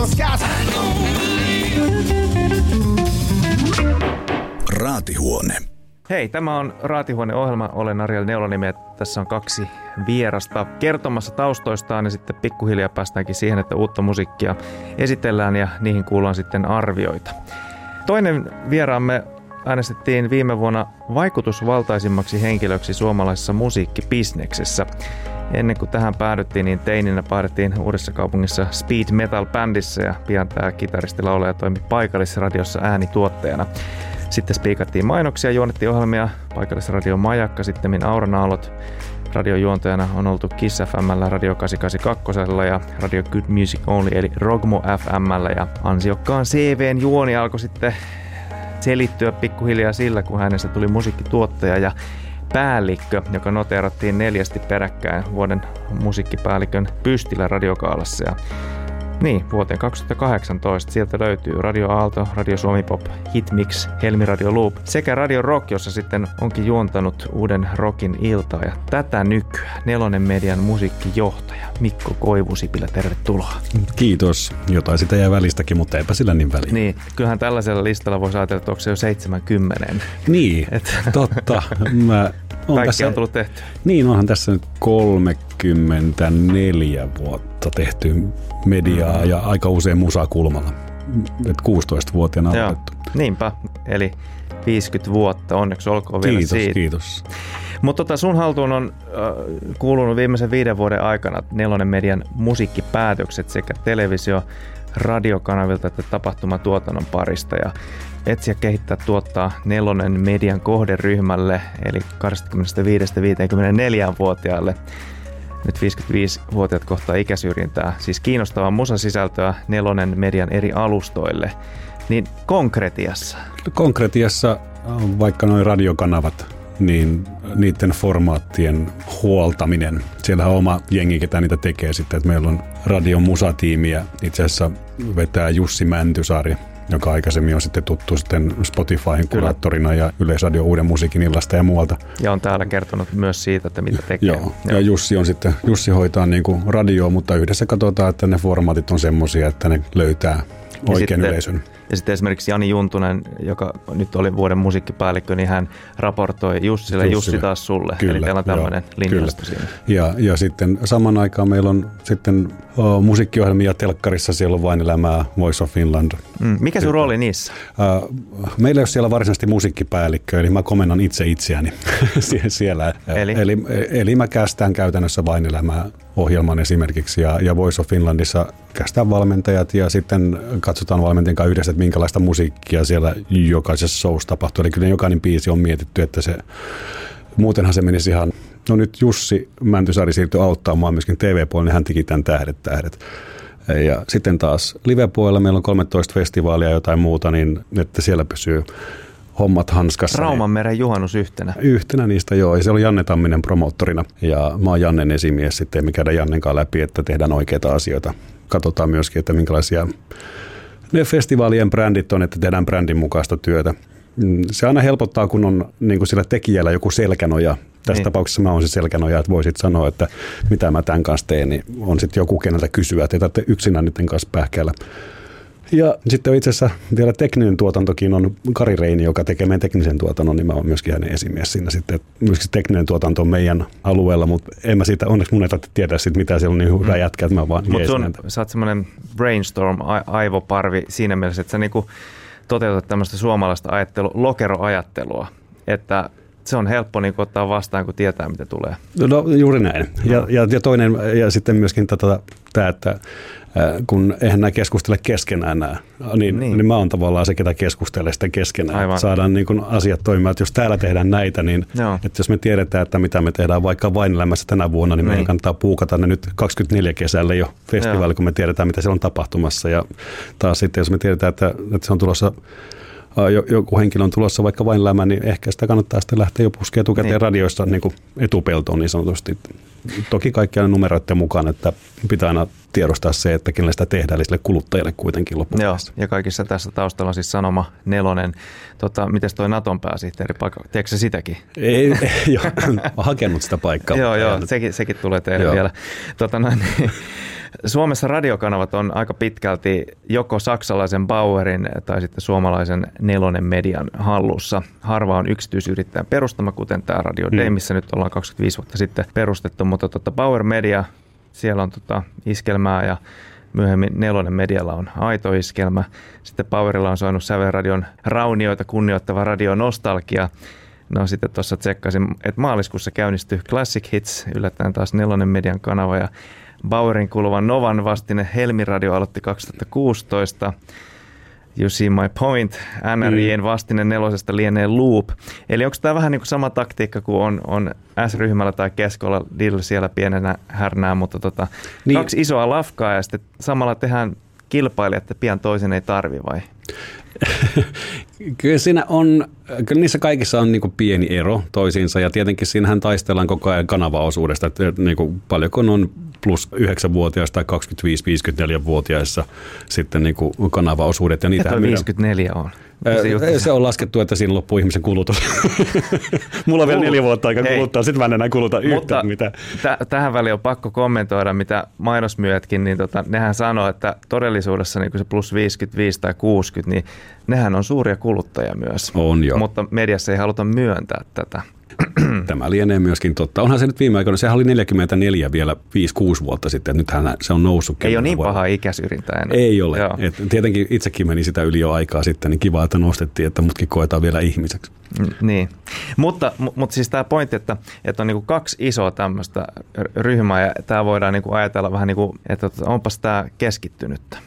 skies. Raatihuone. Hei, tämä on Raatihuone-ohjelma. Olen Ariel Neulonimi. Tässä on 2 vierasta kertomassa taustoistaan ja sitten pikkuhiljaa päästäänkin siihen, että uutta musiikkia esitellään ja niihin kuullaan sitten arvioita. Toinen vieraamme äänestettiin viime vuonna vaikutusvaltaisimmaksi henkilöksi suomalaisessa musiikkibisneksessä. Ennen kuin tähän päädyttiin, niin teininä päädyttiin Uudessakaupungissa Speed Metal-bändissä ja pian tämä kitaristi-laulaja toimi paikallisradiossa äänituottajana. Sitten spiikattiin mainoksia, juonettiin ohjelmia, paikallisradio Majakka, sittemmin Auranaalot. Radiojuontajana on oltu Kiss FM:llä, Radio 882 ja Radio Good Music Only eli Rogmo FM:llä ja ansiokkaan CV:n juoni alkoi sitten selittyä pikkuhiljaa sillä, kun hänestä tuli musiikkituottaja ja päällikkö, joka noteerattiin 4 peräkkäin vuoden musiikkipäällikön Pystillä Radiokaalassa. Ja niin, vuoteen 2018 sieltä löytyy Radio Aalto, Radio Suomi Pop, Hitmix, Helmi Radio Loop sekä Radio Rock, jossa sitten onkin juontanut uuden rockin iltaa. Ja tätä nykyään 4 Median musiikkijohtaja Mikko Koivusipilä, tervetuloa. Kiitos. Jotain sitä jää välistäkin, mutta eipä sillä niin väliä. Niin, kyllähän tällaisella listalla voisi ajatella, että onko se jo 70. Niin, totta. Kaikki on tullut tehty. Niin, onhan tässä nyt 34 vuotta tehty mediaa ja aika usein musakulmalla. 16-vuotiaana aloitettu. Niinpä, eli 50 vuotta, onneksi olkoon vielä siitä. Kiitos. Mutta sun haltuun on kuulunut viimeisen 5 vuoden aikana 4 Median musiikkipäätökset sekä televisio- radiokanavilta että tapahtumatuotannon parista ja etsiä kehittää tuottaa 4 Median kohderyhmälle eli 25-54-vuotiaille. Nyt 55-vuotiaat kohtaa ikäsyrjintää, siis kiinnostavaa musasisältöä 4 Median eri alustoille. Niin konkretiassa, vaikka noin radiokanavat, niin niiden formaattien huoltaminen. Siellähän on oma jengi, ketä niitä tekee sitten, että meillä on radion musatiimiä. Itse asiassa vetää Jussi Mäntysaari, joka aikaisemmin on sitten tuttu sitten Spotifyn kuraattorina ja Yleisradio Uuden musiikin illasta ja muualta. Ja on täällä kertonut myös siitä, että mitä tekee. Joo. Ja Jussi hoitaa niin kuin radioa, mutta yhdessä katsotaan, että ne formaatit on semmoisia, että ne löytää oikein yleisön. Ja sitten esimerkiksi Jani Juntunen, joka nyt oli vuoden musiikkipäällikkö, niin hän raportoi Jussille, Jussi taas sulle. Kyllä, eli teillä on tämmöinen linjasto siinä. Ja sitten saman aikaan meillä on sitten musiikkiohjelmia telkkarissa, siellä on Vain elämää, Voice of Finland. Mikä sun rooli niissä? Meillä ei ole siellä varsinaisesti musiikkipäällikkö, eli mä komennan itse itseäni siellä. Eli mä kästään käytännössä Vain elämää ohjelman esimerkiksi ja Voice of Finlandissa kästään valmentajat ja sitten katsotaan valmentajien kanssa yhdessä, että minkälaista musiikkia siellä jokaisessa showssa tapahtuu. Eli kyllä jokainen biisi on mietitty, että se muutenhan se menisi ihan. No nyt Jussi Mäntysaari siirtyi auttamaan myöskin TV-puolella, niin hän teki tämän Tähdet. Ja sitten taas live-puolella meillä on 13 festivaalia ja jotain muuta, niin että siellä pysyy hommat hanskassa. Raumanmeren juhannus yhtenä. Yhtenä niistä joo, ja siellä on Janne Tamminen promoottorina ja mä oon Jannen esimies sitten, me käydään Jannen kanssa läpi, että tehdään oikeita asioita. Katsotaan myöskin, että minkälaisia ne festivaalien brändit on, että tehdään brändin mukaista työtä. Se aina helpottaa, kun on niin kuin sillä tekijällä joku selkänoja. Tässä tapauksessa mä oon se selkänoja, että voisit sanoa, että mitä mä tämän kanssa teen, niin on sitten joku keneltä kysyä, että ei tarvitse yksinään niiden kanssa pähkäillä. Ja sitten itse asiassa vielä tekninen tuotantokin on Kari Reini, joka tekee meidän teknisen tuotannon, niin mä oon myöskin hänen esimies siinä sitten. Myöskin tekninen tuotanto on meidän alueella, mutta en mä siitä, onneksi mun ei tarvitse tietää siitä, mitä siellä on niin hyvä jätkä, että mä vaan Mutta sä oot semmoinen brainstorm, aivoparvi siinä mielessä, että sä niinku toteutat tämmöistä suomalaista lokeroajattelua, että se on helppo niin ottaa vastaan, kun tietää, mitä tulee. No juuri näin. Ja toinen, ja sitten myöskin tämä, että kun eihän nämä keskustele keskenään niin mä oon tavallaan se, ketä keskustelee sitten keskenään. Aivan. Saadaan niin kuin asiat toimimaan, että jos täällä tehdään näitä, niin että jos me tiedetään, että mitä me tehdään vaikka Vain elämässä tänä vuonna, niin meidän kannattaa puukata ne nyt 24 kesälle jo festivaali, kun me tiedetään, mitä siellä on tapahtumassa. Ja taas sitten, jos me tiedetään, että se on tulossa joku henkilö on tulossa vaikka Vain elämään, niin ehkä sitä kannattaa sitten lähteä jo puskea etukäteen radioista niin kuin etupeltoon niin sanotusti. Toki kaikkia numeroiden mukaan, että pitää aina tiedostaa se, että kenelle sitä tehdään, eli sille kuluttajalle kuitenkin loppupeleissä. Joo, ja kaikissa tässä taustalla on siis Sanoma 4. Mites toi Naton pääsihteeri paikka? Tiedätkö se sitäkin? Ei hakenut sitä paikkaa. Joo, sekin tulee teille vielä. Suomessa radiokanavat on aika pitkälti joko saksalaisen Bauerin tai sitten suomalaisen Nelonen Median hallussa. Harva on yksityisyrittäjän perustama, kuten tämä Radio Day, missä nyt ollaan 25 vuotta sitten perustettu, mutta Bauer Media, siellä on iskelmää ja myöhemmin Nelonen Medialla on aito iskelmä. Sitten Bauerilla on soinut Sävelradion raunioita kunnioittava Radio Nostalgia. No sitten tuossa tsekkasin, että maaliskuussa käynnistyi Classic Hits, yllättäen taas Nelonen Median kanava, ja Bauerin kuuluvan Novan vastine Helmi Radio aloitti 2016. You see my point. NRJ:n vastine Nelosesta lienee Loop. Eli onko tämä vähän niin kuin sama taktiikka kuin on S-ryhmällä tai Keskolla, Dill siellä pienenä härnää, mutta niin. 2 isoa lafkaa ja sitten samalla tehdään kilpailijat, että pian toisen ei tarvi vai? Kyllä niissä kaikissa on niinku pieni ero toisiinsa ja tietenkin siinähän taistellaan koko ajan kanavaosuudesta, että niinku paljonko on plus 9-vuotiaissa tai 25-54-vuotiaissa sitten niinku kanavaosuudet. Ja niitä 54 on. Se on laskettu, että siinä loppuu ihmisen kulutus. Mulla on vielä 4 vuotta aikaa kuluttaa, sitten mä en enää kuluta yhtään mitään. Tähän väliin on pakko kommentoida, mitä mainosmyyjätkin, niin nehän sanoo, että todellisuudessa niin se plus 55 tai 60, niin nehän on suuria kuluttajia myös. On jo. Mutta mediassa ei haluta myöntää tätä. Tämä lienee myöskin totta. Onhan se nyt viime aikoina, sehän oli 44 vielä 5-6 vuotta sitten, nythän se on noussut. Ei ole niin paha ikäsyrjintää enää. Ei ole. Tietenkin itsekin meni sitä yli jo aikaa sitten, niin kiva, että nostettiin, että mutkin koetaan vielä ihmiseksi. Niin, mutta siis tämä pointti, että on niinku 2 isoa tämmöistä ryhmää ja tämä voidaan niinku ajatella vähän niin kuin, että onpas tämä keskittynyttä.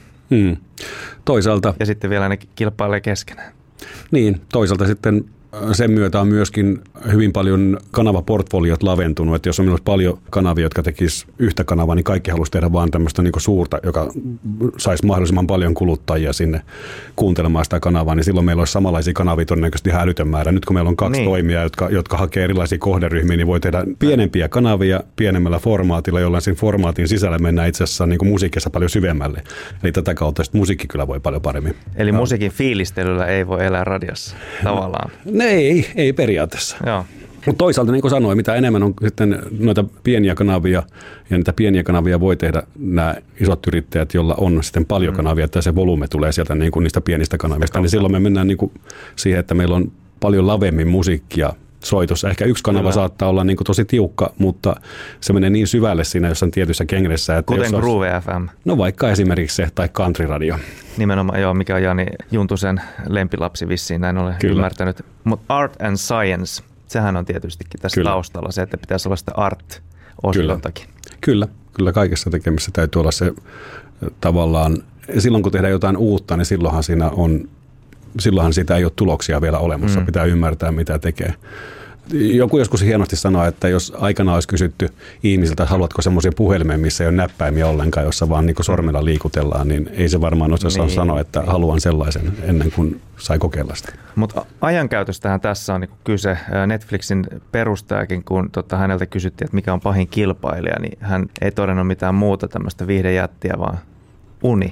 Toisaalta. Ja sitten vielä ne kilpailee keskenään. Niin, toisaalta sitten sen myötä on myöskin hyvin paljon kanavaportfoliot laventunut, että jos on paljon kanavia, jotka tekis yhtä kanavaa, niin kaikki haluaisi tehdä vaan tämmöistä niin kuin suurta, joka saisi mahdollisimman paljon kuluttajia sinne kuuntelemaan sitä kanavaa, niin silloin meillä olisi samanlaisia kanavia todennäköisesti ihan älytön määrä. Nyt kun meillä on 2 toimijaa, jotka hakee erilaisia kohderyhmiä, niin voi tehdä pienempiä kanavia pienemmällä formaatilla, jolloin siinä formaatin sisällä mennään itse asiassa niin kuin musiikissa paljon syvemmälle. Eli tätä kautta musiikki kyllä voi paljon paremmin. Eli musiikin fiilistelyllä ei voi elää radiossa tavallaan. Ei periaatteessa. Joo. Mutta toisaalta, niin kuin sanoin, mitä enemmän on sitten noita pieniä kanavia, ja niitä pieniä kanavia voi tehdä nämä isot yrittäjät, joilla on sitten paljon kanavia, että se volyyme tulee sieltä niin kuin niistä pienistä kanavista, niin silloin me mennään niin kuin siihen, että meillä on paljon lavemmin musiikkia soitossa. Ehkä yksi kanava saattaa olla niin kuin tosi tiukka, mutta se menee niin syvälle siinä jossain tietyissä genressä. Että kuten Groove FM. No vaikka esimerkiksi se, tai Country Radio. Nimenomaan, joo, mikä on Jani Juntusen lempilapsi vissiin, näin olen ymmärtänyt. Mutta Art and Science, sehän on tietystikin tässä taustalla se, että pitäisi olla sitä art-osiotakin. Kyllä, kaikessa tekemisessä täytyy olla se tavallaan, silloin kun tehdään jotain uutta, niin silloinhan siitä ei ole tuloksia vielä olemassa, pitää ymmärtää mitä tekee. Joku joskus hienosti sanoi, että jos aikana olisi kysytty ihmisiltä, että haluatko semmoisia puhelimia, missä ei ole näppäimiä ollenkaan, jossa vaan niin sormella liikutellaan, niin ei se varmaan osaa sanoa, että haluan sellaisen ennen kuin sai kokeilla sitä. Mutta ajankäytöstähän tässä on niin kyse. Netflixin perustajakin, kun häneltä kysyttiin, että mikä on pahin kilpailija, niin hän ei todennut mitään muuta tämmöistä viihdejättiä, vaan uni.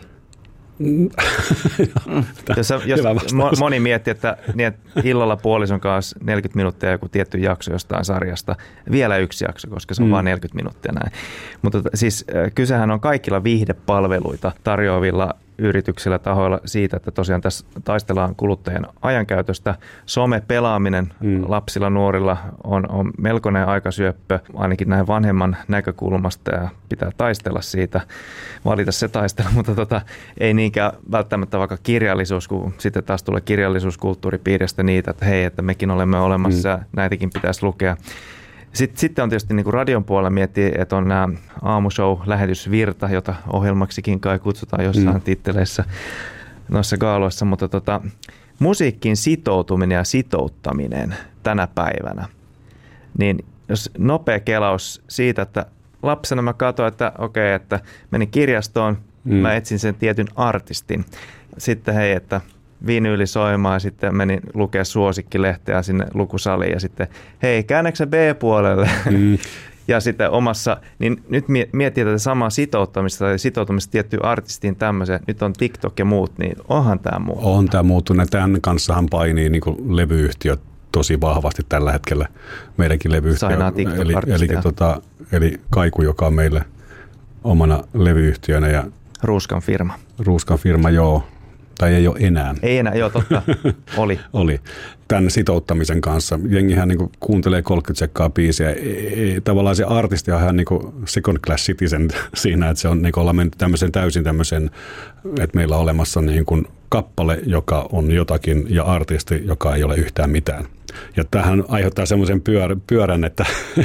Jos moni miettii, että illalla puolison kanssa 40 minuuttia joku tietty jakso jostain sarjasta, vielä yksi jakso, koska se on vain 40 minuuttia näin. Mutta siis kysehän on kaikilla viihdepalveluita tarjoavilla yrityksillä, tahoilla siitä, että tosiaan tässä taistellaan kuluttajien ajankäytöstä. Somepelaaminen lapsilla, nuorilla on melkoinen aikasyöppö, ainakin näin vanhemman näkökulmasta, ja pitää taistella siitä, valita se taistelu, mutta ei niinkään välttämättä vaikka kirjallisuus, kun sitten taas tulee kirjallisuuskulttuuripiiristä niitä, että hei, että mekin olemme olemassa, näitäkin pitäisi lukea. Sitten on tietysti niin kuin radion puolella miettii, että on nämä aamushow-lähetysvirta, jota ohjelmaksikin kai kutsutaan jossain titteleissä noissa gaaloissa, mutta musiikkiin sitoutuminen ja sitouttaminen tänä päivänä, niin jos nopea kelaus siitä, että lapsena mä katsoin, että okei, että menin kirjastoon, mä etsin sen tietyn artistin, sitten hei, että vinyyli soimaan ja sitten menin lukea suosikkilehteä sinne lukusaliin ja sitten hei, käännäksä B-puolelle? Ja sitten omassa, niin nyt miettii tätä samaa sitouttamista tai sitoutumista tiettyyn artistiin tämmöiseen, nyt on TikTok ja muut, niin onhan tämä muuttunut. On tämä muuttunut, tämän kanssahan painii niin kuin levyyhtiöt tosi vahvasti tällä hetkellä, meidänkin levyyhtiö, eli Kaiku, joka on meille omana levyyhtiönä. Ja Ruuskan firma, joo. Tai ei ole enää. Ei enää, joo, totta. Oli. Tämän sitouttamisen kanssa. Jengihän niin kuin kuuntelee 30 sekkaa biisiä. Tavallaan se artisti on ihan niin kuin second class citizen siinä, että se on niin kuin ollaan mennyt täysin tämmöisen, että meillä on olemassa niin kuin kappale, joka on jotakin, ja artisti, joka ei ole yhtään mitään. Ja tämähän aiheuttaa semmoisen pyörän, että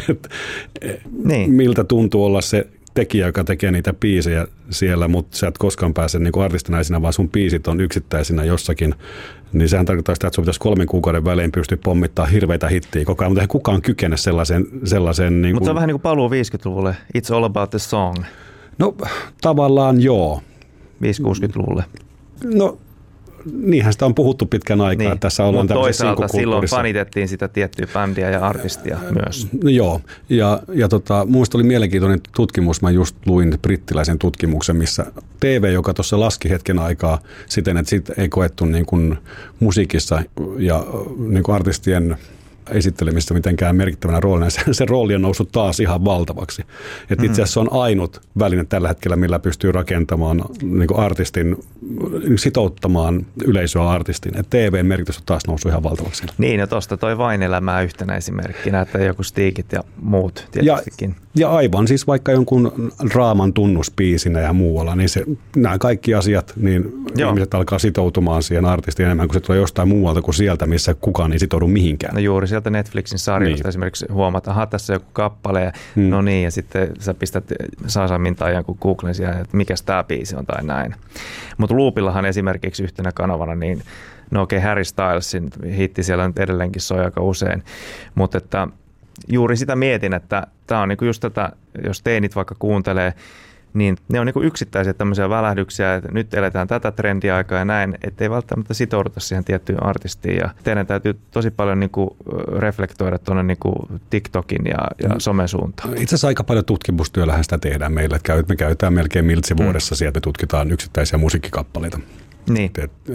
miltä tuntuu olla se tekijä, joka tekee niitä biisejä siellä, mutta sä et koskaan pääse niin kuin artistinaisina, vaan sun biisit on yksittäisinä jossakin. Niin sehän tarkoittaa sitä, että sun pitäisi 3 kuukauden välein pystyä pommittaa hirveitä hittiä koko ajan, mutta ei kukaan kykene sellaisen niin mutta se on vähän niin kuin paluu 50-luvulle. It's all about the song. No tavallaan joo. 50-60-luvulle. No niinhän sitä on puhuttu pitkän aikaa. Niin. Tässä ollaan mutta toisaalta silloin fanitettiin sitä tiettyä bändiä ja artistia myös. No joo, ja muista oli mielenkiintoinen tutkimus. Mä just luin brittiläisen tutkimuksen, missä TV, joka tuossa laski hetken aikaa siten, että siitä ei koettu niin kuin musiikissa ja niin kuin artistien esittelemistä mitenkään merkittävänä roolina. Se rooli on noussut taas ihan valtavaksi. Itse asiassa se on ainut väline tällä hetkellä, millä pystyy rakentamaan niin kuin artistin, sitouttamaan yleisöä artistin. Et TVn merkitys on taas noussut ihan valtavaksi. Niin, ja tuosta toi Vain elämää yhtenä esimerkkinä, että joku Stigit ja muut tietystikin. Ja aivan, siis vaikka jonkun draaman tunnuspiisinä ja muualla, niin nämä kaikki asiat, niin ihmiset alkaa sitoutumaan siihen artistiin enemmän, kun se tulee jostain muualta kuin sieltä, missä kukaan ei sitoudu mihinkään. No juuri sieltä Netflixin sarjasta esimerkiksi huomata, aha, tässä on joku kappale, ja no niin, ja sitten sä pistät Sasamin tai jonkun Googlen siihen, että mikäs tää biisi on tai näin. Mutta Loopillahan esimerkiksi yhtenä kanavana, niin no okei, Harry Stylesin hitti siellä nyt edelleenkin soi aika usein, mutta että juuri sitä mietin, että tämä on niinku just tätä, jos teinit vaikka kuuntelee, niin ne on niinku yksittäisiä tämmöisiä välähdyksiä, että nyt eletään tätä trendiaikaa ja näin, ettei välttämättä sitouduta siihen tiettyyn artistiin. Ja teidän täytyy tosi paljon niinku reflektoida tuonne niinku TikTokin ja somesuuntaan. Itse asiassa aika paljon tutkimustyöllähän sitä tehdään meillä. Me käytetään melkein miltsi vuodessa, sieltä tutkitaan yksittäisiä musiikkikappaleita. Niin.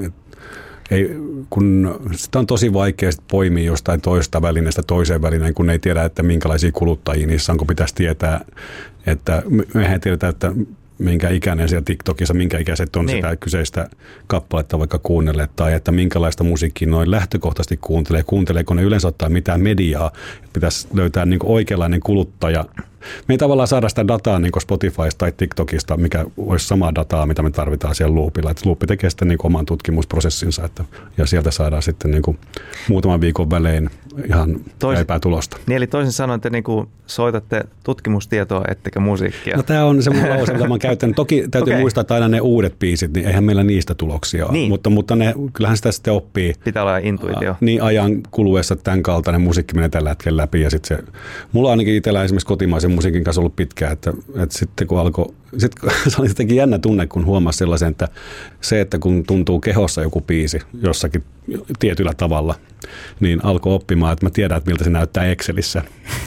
Kun sitä on tosi vaikea poimia jostain toista välineestä toiseen välineen, kun ei tiedä, että minkälaisia kuluttajia niissä on, kun pitäisi tietää, että mehän tiedetään, että minkä ikäinen siellä TikTokissa, minkä ikäiset on sitä kyseistä kappaletta vaikka kuunnelleet, tai että minkälaista musiikkia noin lähtökohtaisesti kuunteleeko ne yleensä ottaa mitään mediaa, pitäisi löytää niin kuin oikeanlainen kuluttaja. Me ei tavallaan saada sitä dataa niin kuin Spotifysta tai TikTokista, mikä olisi samaa dataa, mitä me tarvitaan siellä Loopilla. Että Loop tekee sitten niin kuin oman tutkimusprosessinsa, ja sieltä saadaan sitten niin kuin muutaman viikon välein ihan päivää tulosta. Niin eli toisin sanoen te niin kuin soitatte tutkimustietoa ettekä musiikkia. No tämä on semmoinen lause, mitä mä oon käyttänyt. Toki täytyy muistaa, että aina ne uudet biisit, niin eihän meillä niistä tuloksia ole. Niin. Mutta kyllähän sitä sitten oppii. Pitää olla intuitio. Niin ajan kuluessa tämän kaltainen musiikki menee tällä hetkellä läpi. Ja sitten mulla ainakin itsellä esimerkiksi kotimaisen musiikin kanssa ollut pitkään, että sitten kun alkoi, se oli jotenkin jännä tunne, kun huomasi sellaisen, että se, että kun tuntuu kehossa joku biisi jossakin tietyllä tavalla, niin alkoi oppimaan, että mä tiedän, että miltä se näyttää Excelissä.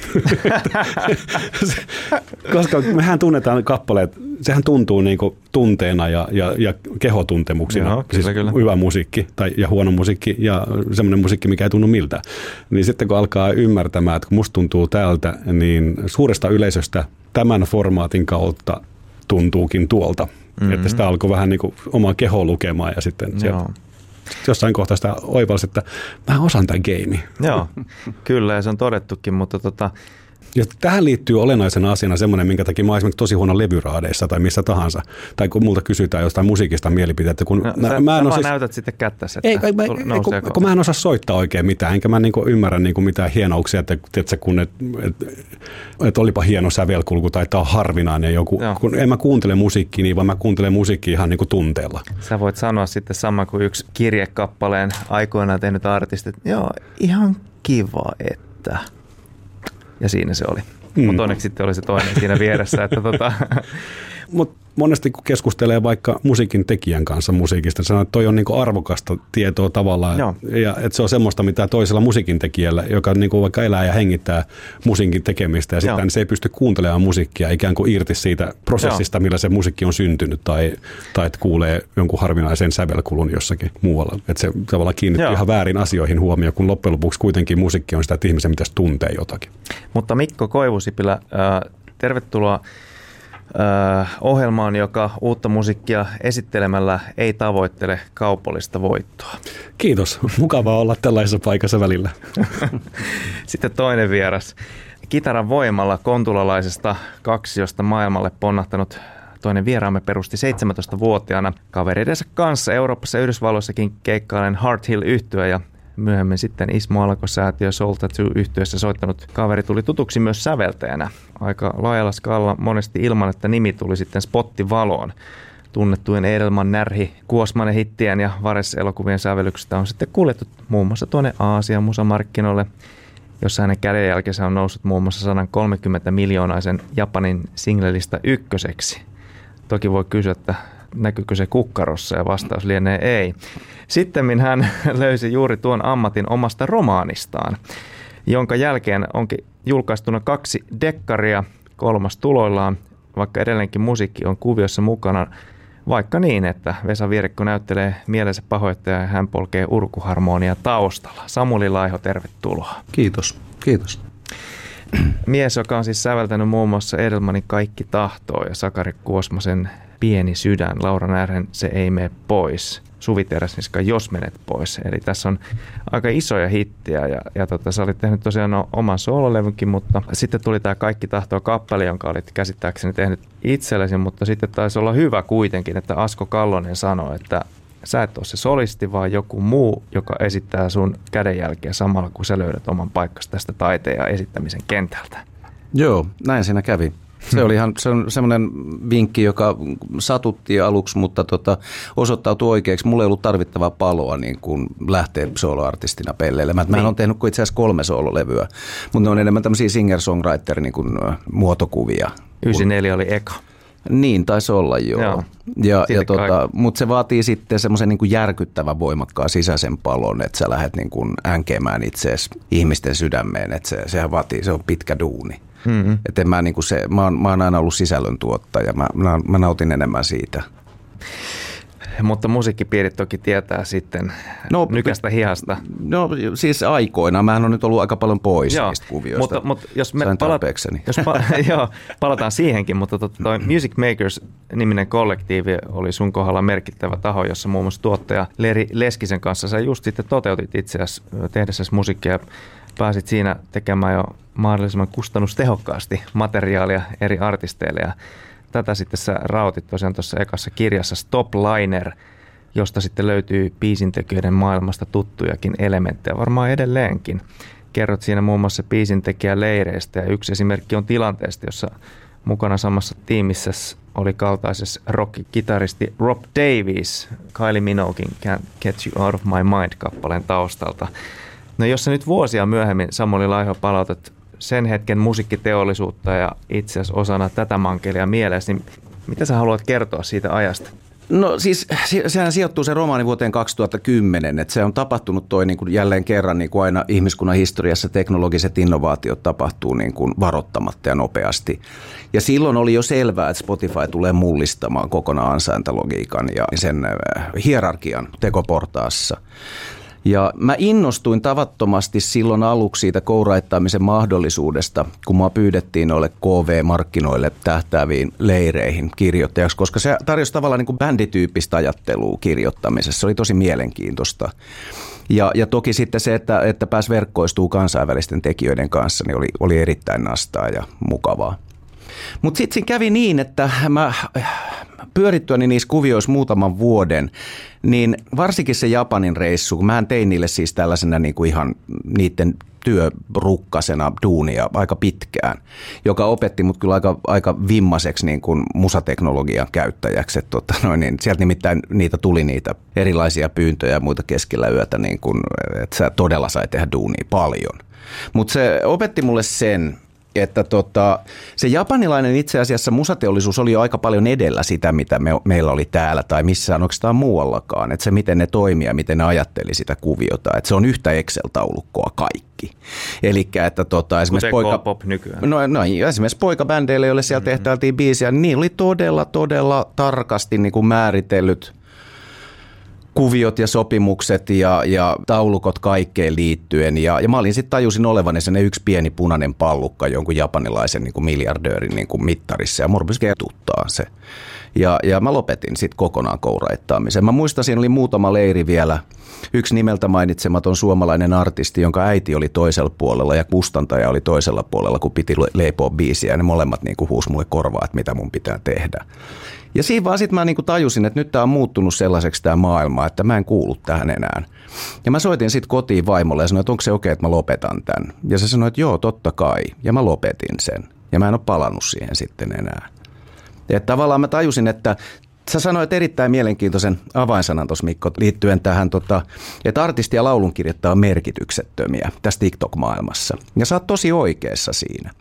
Koska mehän tunnetaan kappaleet, sehän tuntuu niin kuin tunteena ja kehotuntemuksina. Joo, siis kyllä. Hyvä musiikki ja huono musiikki ja semmoinen musiikki, mikä ei tunnu miltään. Niin sitten kun alkaa ymmärtämään, että kun musta tuntuu tältä, niin suuresta yleisöstä tämän formaatin kautta tuntuukin tuolta. Mm-hmm. Että sitä alkoi vähän niin kuin omaa kehoa lukemaan ja sitten sieltä. Jossain kohtaa sitä oivalsi, että mä osaan tämän game. Joo, kyllä ja se on todettukin, mutta Ja tähän liittyy olennaisena asiana semmoinen, minkä takia mä oon esimerkiksi tosi huono levyraadeissa tai missä tahansa. Tai kun multa kysytään jostain musiikista mielipiteitä. Kun mä en osaa näytät sitten kättässä, että kun mä en osaa soittaa oikein mitään, enkä mä niinku ymmärrä niinku mitään hienouksia, että olipa hieno sävelkulku tai tämä on harvinainen joku. Kun en mä kuuntele musiikkia niin, vaan mä kuuntelen musiikkia ihan niinku tunteella. Sä voit sanoa sitten sama kuin yksi kirjekappaleen aikoinaan tehnyt artisti, että joo, ihan kiva, että... Ja siinä se oli. Mutta onneksi sitten oli se toinen siinä vieressä. Mutta monesti kun keskustelee vaikka musiikin tekijän kanssa musiikista, sanoo, että toi on niinku arvokasta tietoa tavallaan. Ja että se on semmoista, mitä toisella musiikin tekijällä, joka niinku vaikka elää ja hengittää musiikin tekemistä. Ja sitten niin se ei pysty kuuntelemaan musiikkia ikään kuin irti siitä prosessista, millä se musiikki on syntynyt. Tai että kuulee jonkun harvinaisen sävelkulun jossakin muualla. Että se tavallaan kiinnittyy ihan väärin asioihin huomioon, kun loppujen lopuksi kuitenkin musiikki on sitä, että ihmisen pitäisi tuntea jotakin. Mutta Mikko Koivusipilä, tervetuloa ohjelmaan, joka uutta musiikkia esittelemällä ei tavoittele kaupallista voittoa. Kiitos. Mukavaa olla tällaisessa paikassa välillä. Sitten toinen vieras. Kitaran voimalla kontulalaisesta kaksiosta maailmalle ponnahtanut toinen vieraamme perusti 17-vuotiaana kavereidensa kanssa Euroopassa ja Yhdysvalloissakin keikkaillen Heart Hill-yhtye ja myöhemmin sitten Ismo Alko-säätiö Soul Tattoo-yhtyeessä soittanut kaveri tuli tutuksi myös säveltäjänä. Aika laajalla skaalalla monesti ilman, että nimi tuli sitten spottivaloon. Tunnettujen Edelman, Närhi, Kuosmanen hittien ja Vares-elokuvien sävellyksistä on sitten kuljettu muun muassa tuonne Aasian musamarkkinoille, jossa hänen kädenjälkensä on noussut muun muassa 130 miljoonaisen Japanin singlelista ykköseksi. Toki voi kysyä, että näkyykö se kukkarossa, ja vastaus lienee ei. Sittemmin hän löysi juuri tuon ammatin omasta romaanistaan, jonka jälkeen onkin julkaistuna 2 dekkaria, 3. tuloillaan, vaikka edelleenkin musiikki on kuviossa mukana, vaikka niin, että Vesa Vierikko näyttelee mielensä pahoittaja ja hän polkee urkuharmonia taustalla. Samuli Laiho, tervetuloa. Kiitos. Mies, joka on siis säveltänyt muun muassa Edelmanin Kaikki tahtoo ja Sakari Kuosmasen Pieni sydän, Laura Närhen Se ei mene pois, Suvi Teräsniska Jos menet pois. Eli tässä on aika isoja hittejä ja sä olit tehnyt tosiaan oman soololevynkin, mutta sitten tuli tämä Kaikki tahtoo -kappale, jonka olit käsittääkseni tehnyt itsellesi, mutta sitten taisi olla hyvä kuitenkin, että Asko Kallonen sanoi, että sä et ole se solisti, vaan joku muu, joka esittää sun kädenjälkeä samalla, kun sä löydät oman paikkasi tästä taiteen ja esittämisen kentältä. Joo, näin siinä kävi. Se oli ihan semmoinen vinkki, joka satutti aluksi, mutta osoittautui oikeaksi. Mulla ei ollut tarvittavaa paloa niin kuin lähteä soloartistina pelleilemään. Mä on tehnyt itse asiassa 3 soololevyä, mutta ne on enemmän tämmöisiä singer-songwriter niin kuin muotokuvia. 94 oli eka. Niin, taisi olla joo. Mutta se vaatii sitten semmoisen niin kuin järkyttävän voimakkaan sisäisen palon, että sä lähdet niin kuin änkeämään itseäsi ihmisten sydämeen, että sehän vaatii, se on pitkä duuni. Mm-hmm. Että mä oon aina ollut sisällöntuottaja, mä nautin enemmän siitä. Mutta musiikkipiirit toki tietää sitten nykästä hihasta. No siis aikoina. Mähän on nyt ollut aika paljon pois niistä kuvioista. Mutta jos me palataan siihenkin, mutta toi Music Makers-niminen kollektiivi oli sun kohdalla merkittävä taho, jossa muun muassa tuottaja Leri Leskisen kanssa sä just sitten toteutit itse asiassa tehdessäsi musiikkia ja pääsit siinä tekemään jo mahdollisimman kustannustehokkaasti materiaalia eri artisteille ja tätä sitten sä rautit tosiaan tuossa ekassa kirjassa Stop Liner, josta sitten löytyy biisintekijöiden maailmasta tuttujakin elementtejä, varmaan edelleenkin. Kerrot siinä muun muassa biisintekijäleireistä ja yksi esimerkki on tilanteesta, jossa mukana samassa tiimissä oli kaltaisessa rock-kitaristi Rob Davies, Kylie Minoguein Can't Get You Out of My Mind-kappaleen taustalta. No jos sä nyt vuosia myöhemmin, Samuli Laiho, palautat sen hetken musiikkiteollisuutta ja itse asiassa osana tätä mankelia mielessä, niin mitä sä haluat kertoa siitä ajasta? No siis sehän sijoittuu se romaani vuoteen 2010, että se on tapahtunut toi niin kuin jälleen kerran niin kuin aina ihmiskunnan historiassa teknologiset innovaatiot tapahtuu niin kuin varoittamatta ja nopeasti. Ja silloin oli jo selvää, että Spotify tulee mullistamaan kokonaan ansaintalogiikan ja sen hierarkian tekoportaassa. Ja mä innostuin tavattomasti silloin aluksi siitä kouraittaamisen mahdollisuudesta, kun mua pyydettiin noille KV-markkinoille tähtääviin leireihin kirjoittajaksi, koska se tarjosi tavallaan niin kuin bändityyppistä ajattelua kirjoittamisessa. Se oli tosi mielenkiintoista. Ja toki sitten se, että pääsi verkkoistuu kansainvälisten tekijöiden kanssa, niin oli erittäin nastaa ja mukavaa. Mutta sitten siinä kävi niin, että mä pyörittyäni niissä kuvioissa muutaman vuoden, niin varsinkin se Japanin reissu, kun mähän tein niille siis tällaisena niin kuin ihan niiden työrukkasena duunia aika pitkään, joka opetti mut kyllä aika vimmaseksi niin kuin musateknologian käyttäjäksi. Niin sieltä nimittäin tuli niitä erilaisia pyyntöjä ja muita keskellä yötä, niin kuin, että sä todella sai tehdä duunia paljon. Mutta se opetti mulle sen, että se japanilainen itse asiassa musateollisuus oli jo aika paljon edellä sitä, mitä meillä oli täällä tai missään oikeastaan muuallakaan. Että se, miten ne toimii ja miten ne ajatteli sitä kuviota. Että se on yhtä Excel-taulukkoa kaikki. Elikkä, että esimerkiksi pop nykyään. No, esimerkiksi poikabändeille, joille siellä tehtäiltiin biisiä, niin niillä oli todella tarkasti niin kuin määritellyt kuviot ja sopimukset ja taulukot kaikkeen liittyen. Ja mä olin sitten tajusin olevani sen yksi pieni punainen pallukka jonkun japanilaisen niin kuin miljardöörin niin kuin mittarissa ja mua rupesi ketuttaa se. Ja mä lopetin sitten kokonaan kouraittaamisen. Mä muistan, siinä oli muutama leiri vielä. Yksi nimeltä mainitsematon suomalainen artisti, jonka äiti oli toisella puolella ja kustantaja oli toisella puolella, kun piti leipoa biisiä. Ja ne molemmat niin kuin huusi mulle korvaa, että mitä mun pitää tehdä. Ja siinä vaan sitten mä niin kuin tajusin, että nyt tää on muuttunut sellaiseksi tämä maailma, että mä en kuulu tähän enää. Ja mä soitin sitten kotiin vaimolle ja sanoin, että onko se okei, että mä lopetan tämän. Ja se sanoi, että joo, totta kai. Ja mä lopetin sen. Ja mä en ole palannut siihen sitten enää. Että tavallaan mä tajusin, että sä sanoit erittäin mielenkiintoisen avainsanan tuossa, Mikko, liittyen tähän, että artisti ja laulunkirjoittaja on merkityksettömiä tässä TikTok-maailmassa. Ja sä oot tosi oikeassa siinä.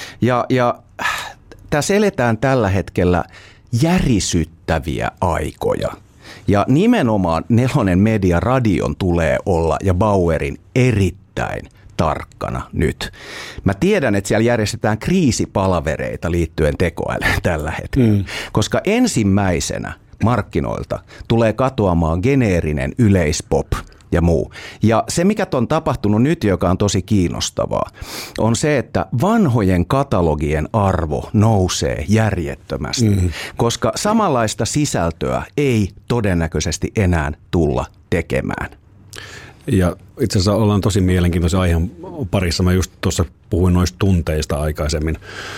Ja tässä eletään tällä hetkellä järisyttäviä aikoja. Ja nimenomaan Nelonen Media Radion tulee olla ja Bauerin erittäin tarkkana nyt. Mä tiedän, että siellä järjestetään kriisipalavereita liittyen tekoälyyn tällä hetkellä, koska ensimmäisenä markkinoilta tulee katoamaan geneerinen yleispop ja muu. Ja se, mikä on tapahtunut nyt, joka on tosi kiinnostavaa, on se, että vanhojen katalogien arvo nousee järjettömästi, koska samanlaista sisältöä ei todennäköisesti enää tulla tekemään. Ja itse asiassa ollaan tosi mielenkiintoisen aiheen parissa. Mä just tuossa puhuin noista tunteista aikaisemmin.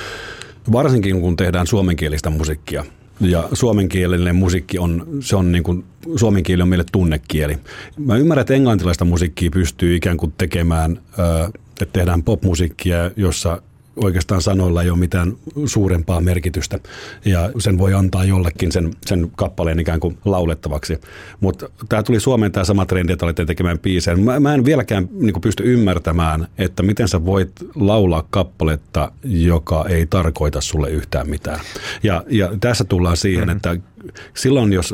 Varsinkin kun tehdään suomenkielistä musiikkia. Ja suomenkielinen musiikki on niin kuin, suomen kieli on meille tunnekieli. Mä ymmärrän, että englantilaista musiikkia pystyy ikään kuin tekemään, että tehdään popmusiikkia, jossa oikeastaan sanoilla ei ole mitään suurempaa merkitystä ja sen voi antaa jollekin sen kappaleen ikään kuin laulettavaksi. Mutta tämä tuli Suomeen tämä sama trendi, että olette tekemään biisejä. Mä en vieläkään niin pysty ymmärtämään, että miten sä voit laulaa kappaletta, joka ei tarkoita sulle yhtään mitään. Ja tässä tullaan siihen, että silloin jos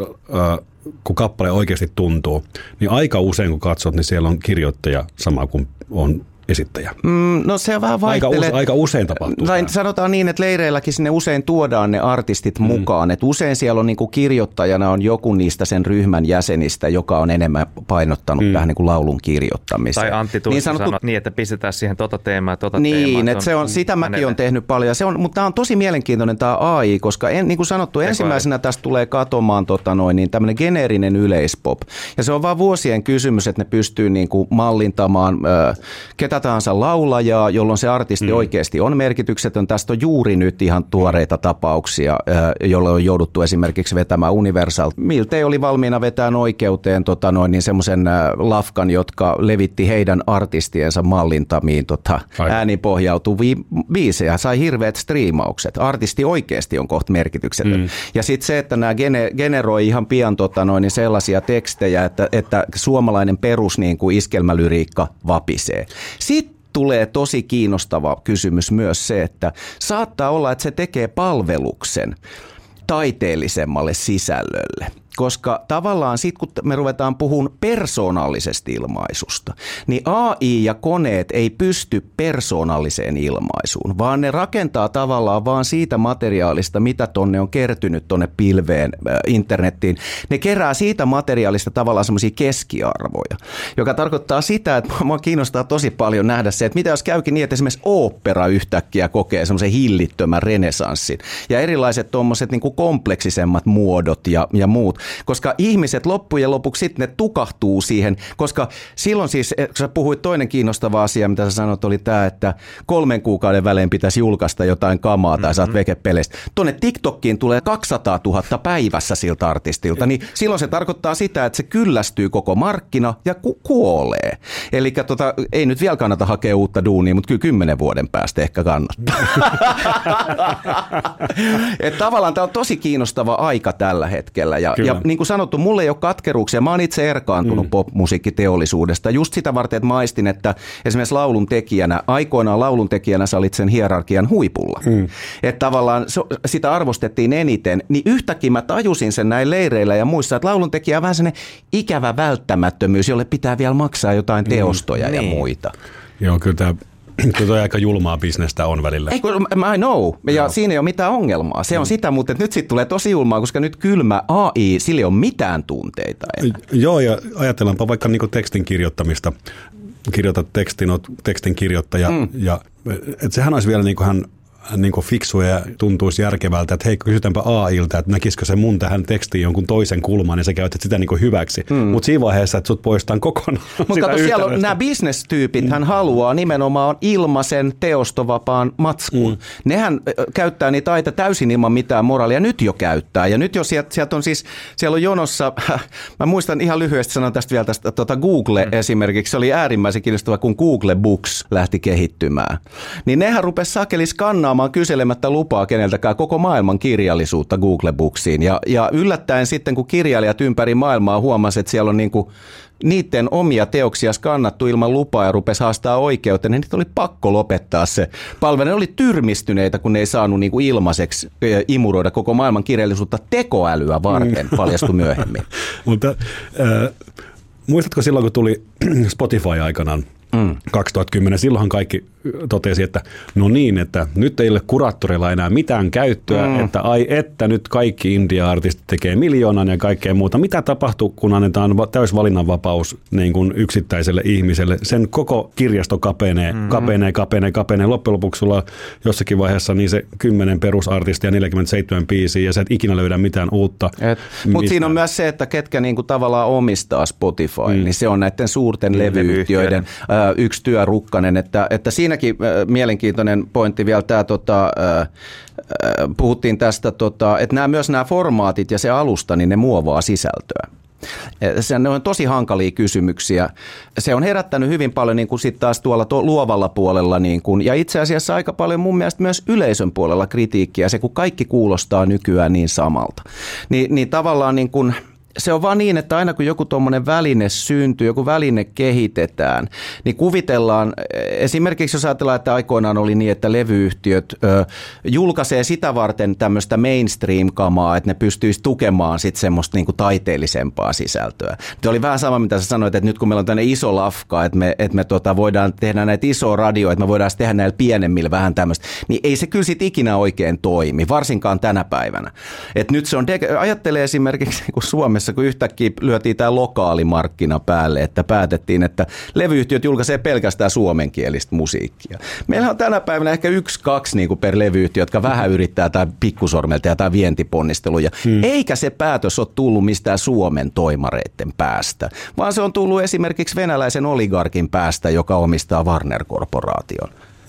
kun kappale oikeasti tuntuu, niin aika usein kun katsot, niin siellä on kirjoittaja sama kuin on esittäjä. No se vähän vaihtelee. Aika usein tapahtuu. Sanotaan niin, että leireilläkin sinne usein tuodaan ne artistit mukaan. Että usein siellä on niinku kirjoittajana on joku niistä sen ryhmän jäsenistä, joka on enemmän painottanut tähän niinku laulun kirjoittamiseen. Tai Antti Tuussi sanoi niin, että pistetään siihen teemaa, teemaa. Niin, että se on, sitä mäkin on tehnyt paljon. Mutta tämä on tosi mielenkiintoinen tämä AI, koska niin kuin sanottu, ensimmäisenä tästä tulee katomaan niin tämmöinen geneerinen yleispop. Ja se on vaan vuosien kysymys, että ne pystyy niinku mallintamaan ketä tahansa laulajaa, jolloin se artisti oikeasti on merkityksetön. Tästä on juuri nyt ihan tuoreita tapauksia, jolloin on jouduttu esimerkiksi vetämään Universal. Miltei oli valmiina vetämään oikeuteen niin semmoisen lafkan, jotka levitti heidän artistiensa mallintamiin ääniin pohjautuvia biisejä. Sai hirveät striimaukset. Artisti oikeasti on kohta merkityksetön. Ja sitten se, että nämä generoi ihan pian niin sellaisia tekstejä, että suomalainen perus niin kuin iskelmälyriikka vapisee. Sitten tulee tosi kiinnostava kysymys myös se, että saattaa olla, että se tekee palveluksen taiteellisemmalle sisällölle. Koska tavallaan sitten, kun me ruvetaan puhumaan persoonallisesta ilmaisusta, niin AI ja koneet ei pysty persoonalliseen ilmaisuun, vaan ne rakentaa tavallaan vaan siitä materiaalista, mitä tonne on kertynyt tonne pilveen, internettiin. Ne kerää siitä materiaalista tavallaan semmoisia keskiarvoja, joka tarkoittaa sitä, että mua kiinnostaa tosi paljon nähdä se, että mitä jos käykin niin, että esimerkiksi ooppera yhtäkkiä kokee semmoisen hillittömän renesanssin ja erilaiset tommoset niin kuin kompleksisemmat muodot ja muut. Koska ihmiset loppujen lopuksi sitten ne tukahtuu siihen, koska silloin siis, kun sä puhuit toinen kiinnostava asia, mitä sä sanoit, oli tämä, että 3 kuukauden välein pitäisi julkaista jotain kamaa tai saat vekepeleistä. Tuonne TikTokkiin tulee 200 000 päivässä siltä artistilta, niin silloin se tarkoittaa sitä, että se kyllästyy koko markkina ja kuolee. Eli ei nyt vielä kannata hakea uutta duunia, mutta kyllä 10 vuoden päästä ehkä kannattaa. Että tavallaan tämä on tosi kiinnostava aika tällä hetkellä ja niin kuin sanottu, mulle ei ole katkeruuksia. Mä oon itse erkaantunut popmusiikkiteollisuudesta just sitä varten, että maistin, että esimerkiksi aikoinaan laulun tekijänä sä olit sen hierarkian huipulla. Että tavallaan sitä arvostettiin eniten, niin yhtäkkiä mä tajusin sen näin leireillä ja muissa, että laulun tekijä on vähän sellainen ikävä välttämättömyys, jolle pitää vielä maksaa jotain teostoja ja muita. Joo, kyllä tämä Tuo aika julmaa bisnestä on välillä. Ei, I know. Ja siinä ei ole mitään ongelmaa. Se on sitä, mutta nyt sitten tulee tosi julmaa, koska nyt kylmä AI, sillä ei ole mitään tunteita enää. Joo, ja ajatellaanpa vaikka niinku tekstin kirjoittamista. Kirjoitat tekstin, oot tekstin kirjoittaja. Ja, et sehän olisi vielä niin kuin fiksua ja tuntuisi järkevältä, että hei, kysytäänpä AIlta, että näkisikö se mun tähän tekstiin jonkun toisen kulman, niin sä käytät sitä niin kuin hyväksi. Mutta siinä vaiheessa, että sut poistetaan kokonaan. Mutta kato, siellä on nämä bisnestyypit, hän haluaa nimenomaan ilmaisen teostovapaan matskun. Nehän käyttää niitä aita täysin ilman mitään moraalia, nyt jo käyttää. Ja nyt jo sieltä on siis, siellä on jonossa, mä muistan ihan lyhyesti, sanon tästä vielä tästä, Google esimerkiksi, se oli äärimmäisen kiinnostava, kun Google Books lähti kehittymään. Niin nehän rupesi sakeli skannaamaan kyselemättä lupaa keneltäkään koko maailman kirjallisuutta Google Booksiin. Ja yllättäen sitten, kun kirjailijat ympäri maailmaa huomasivat, että siellä on niinku niiden omia teoksia skannattu ilman lupaa ja rupesi haastaa oikeuteen, niin niitä oli pakko lopettaa se palvelu. Ne oli tyrmistyneitä, kun ne ei saanut niinku ilmaiseksi imuroida koko maailman kirjallisuutta tekoälyä varten, paljastui myöhemmin. Mutta muistatko silloin, kun tuli Spotify aikanaan? 2010. Silloinhan kaikki totesi, että no niin, että nyt ei ole kuraattoreilla enää mitään käyttöä, että ai että nyt kaikki indie-artistit tekee miljoonan ja kaikkea muuta. Mitä tapahtuu, kun annetaan täys valinnanvapaus niin kuin yksittäiselle ihmiselle? Sen koko kirjasto kapenee. Loppujen lopuksi sulla jossakin vaiheessa niin se 10 perusartistia ja 47 biisiä ja sä et ikinä löydä mitään uutta. Mutta siinä on myös se, että ketkä niinku tavallaan omistaa Spotify, niin se on näiden suurten levyyhtiöiden yksi työrukkanen, että siinäkin mielenkiintoinen pointti vielä tämä, puhuttiin tästä, että myös nämä formaatit ja se alusta, niin ne muovaa sisältöä. Ne on tosi hankalia kysymyksiä. Se on herättänyt hyvin paljon niin kuin sit taas tuolla luovalla puolella niin kuin, ja itse asiassa aika paljon mun mielestä myös yleisön puolella kritiikkiä, se kun kaikki kuulostaa nykyään niin samalta. Niin tavallaan niin kuin se on vaan niin, että aina kun joku tuommoinen väline syntyy, joku väline kehitetään, niin kuvitellaan, esimerkiksi jos ajatellaan, että aikoinaan oli niin, että levyyhtiöt julkaisee sitä varten tämmöistä mainstream-kamaa, että ne pystyisi tukemaan sitten semmoista niinku taiteellisempaa sisältöä. Se oli vähän sama, mitä sä sanoit, että nyt kun meillä on tämmöinen iso lafka, että me voidaan tehdä näitä isoa radioa, että me voidaan tehdä näillä pienemmillä vähän tämmöistä, niin ei se kyllä sitten ikinä oikein toimi, varsinkaan tänä päivänä. Et nyt se on, ajattelee esimerkiksi kun Suomessa, kun yhtäkkiä lyötiin tämä lokaalimarkkina päälle, että päätettiin, että levyyhtiöt julkaisee pelkästään suomenkielistä musiikkia. Meillä on tänä päivänä ehkä 1-2 niin per levyyhtiö, jotka vähän yrittää tai pikkusormelta ja tai vientiponnisteluja. Eikä se päätös ole tullut mistään Suomen toimareiden päästä, vaan se on tullut esimerkiksi venäläisen oligarkin päästä, joka omistaa Warner-korporaation.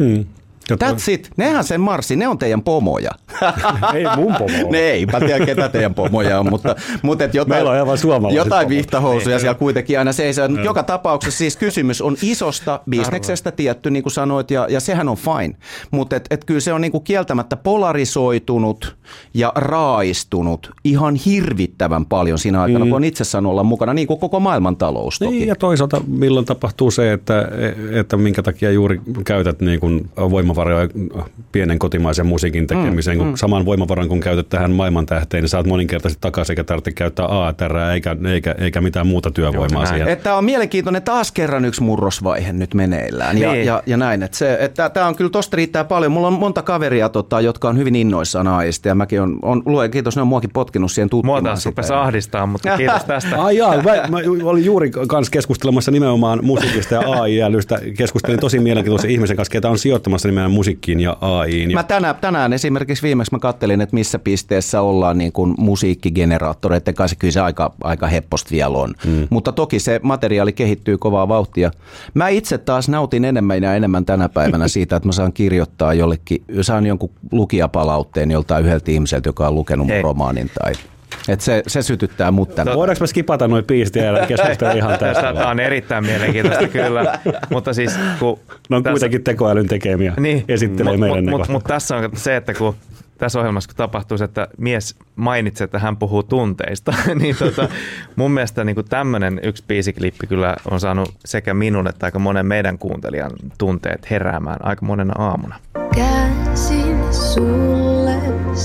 That's it. Nehän sen marssi, ne on teidän pomoja. Ei mun pomoja. Ne ei, mä tiedän ketä teidän pomoja on, mutta meillä on aivan suomalaiset jotain vihtahousuja siellä kuitenkin aina seisoo. Joka tapauksessa siis kysymys on isosta bisneksestä tietty, niin kuin sanoit, ja sehän on fine. Mutta et kyllä se on niin kuin kieltämättä polarisoitunut ja raaistunut ihan hirvittävän paljon siinä aikana, kun on itse saanut olla mukana, niin kuin koko maailman talous toki. Niin, ja toisaalta milloin tapahtuu se, että minkä takia juuri käytät niin kuin voimavaroja pienen kotimaisen musiikin tekemiseen, kun saman voimavaran kun käytät tähän maailman tähteen, niin saat moninkertaisesti takaisin, eikä tarvitse käyttää ATR:ää eikä mitään muuta työvoimaa siihen. Tämä on mielenkiintoinen taas kerran yksi murrosvaihe nyt meneillään ja näin. Tämä on kyllä, tosta riittää paljon. Mulla on monta kaveria, jotka on hyvin innoissaan AIsta ja mäkin on luojan kiitos, ne on muakin potkinut siihen tutkimaan. Mua taas rupesi ahdistaa, mutta kiitos tästä. Mä olin juuri kanssa keskustelemassa nimenomaan musiikista ja AI-älystä. Keskustelin tosi mielenkiintoisen ihmisen kanssa, ketä on sijoittamassa nimenomaan musiikkiin ja AIin. Mä tänään esimerkiksi viimeksi mä kattelin, että missä pisteessä ollaan niin kuin musiikkigeneraattoreiden kanssa. Kyllä se aika hepposta vielä on. Mutta toki se materiaali kehittyy kovaa vauhtia. Mä itse taas nautin enemmän ja enemmän tänä päivänä siitä, että mä saan kirjoittaa saan jonkun lukijapalautteen joltain yhdeltä ihmiseltä, joka on lukenut mun romaanin tai... Että se sytyttää mut tänään. Voidaanko me skipata noin biisit ja keskustella ihan tästä? Tämä on erittäin mielenkiintoista kyllä. Mutta siis, no on kuitenkin tekoälyn tekemiä. Niin, esittelee meidän Mutta tässä on se, että kun tässä ohjelmassa kun tapahtuu se, että mies mainitsee, että hän puhuu tunteista, niin mun mielestä niin tämmöinen yksi biisiklippi kyllä on saanut sekä minun että aika monen meidän kuuntelijan tunteet heräämään aika monena aamuna. Käänsin sulle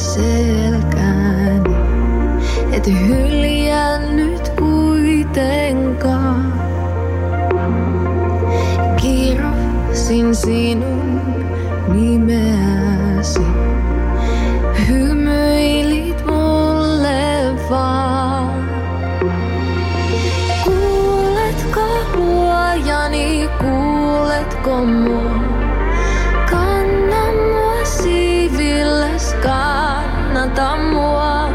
selkään, et hyljännyt kuitenkaan. Kirrosin sinua auta mua.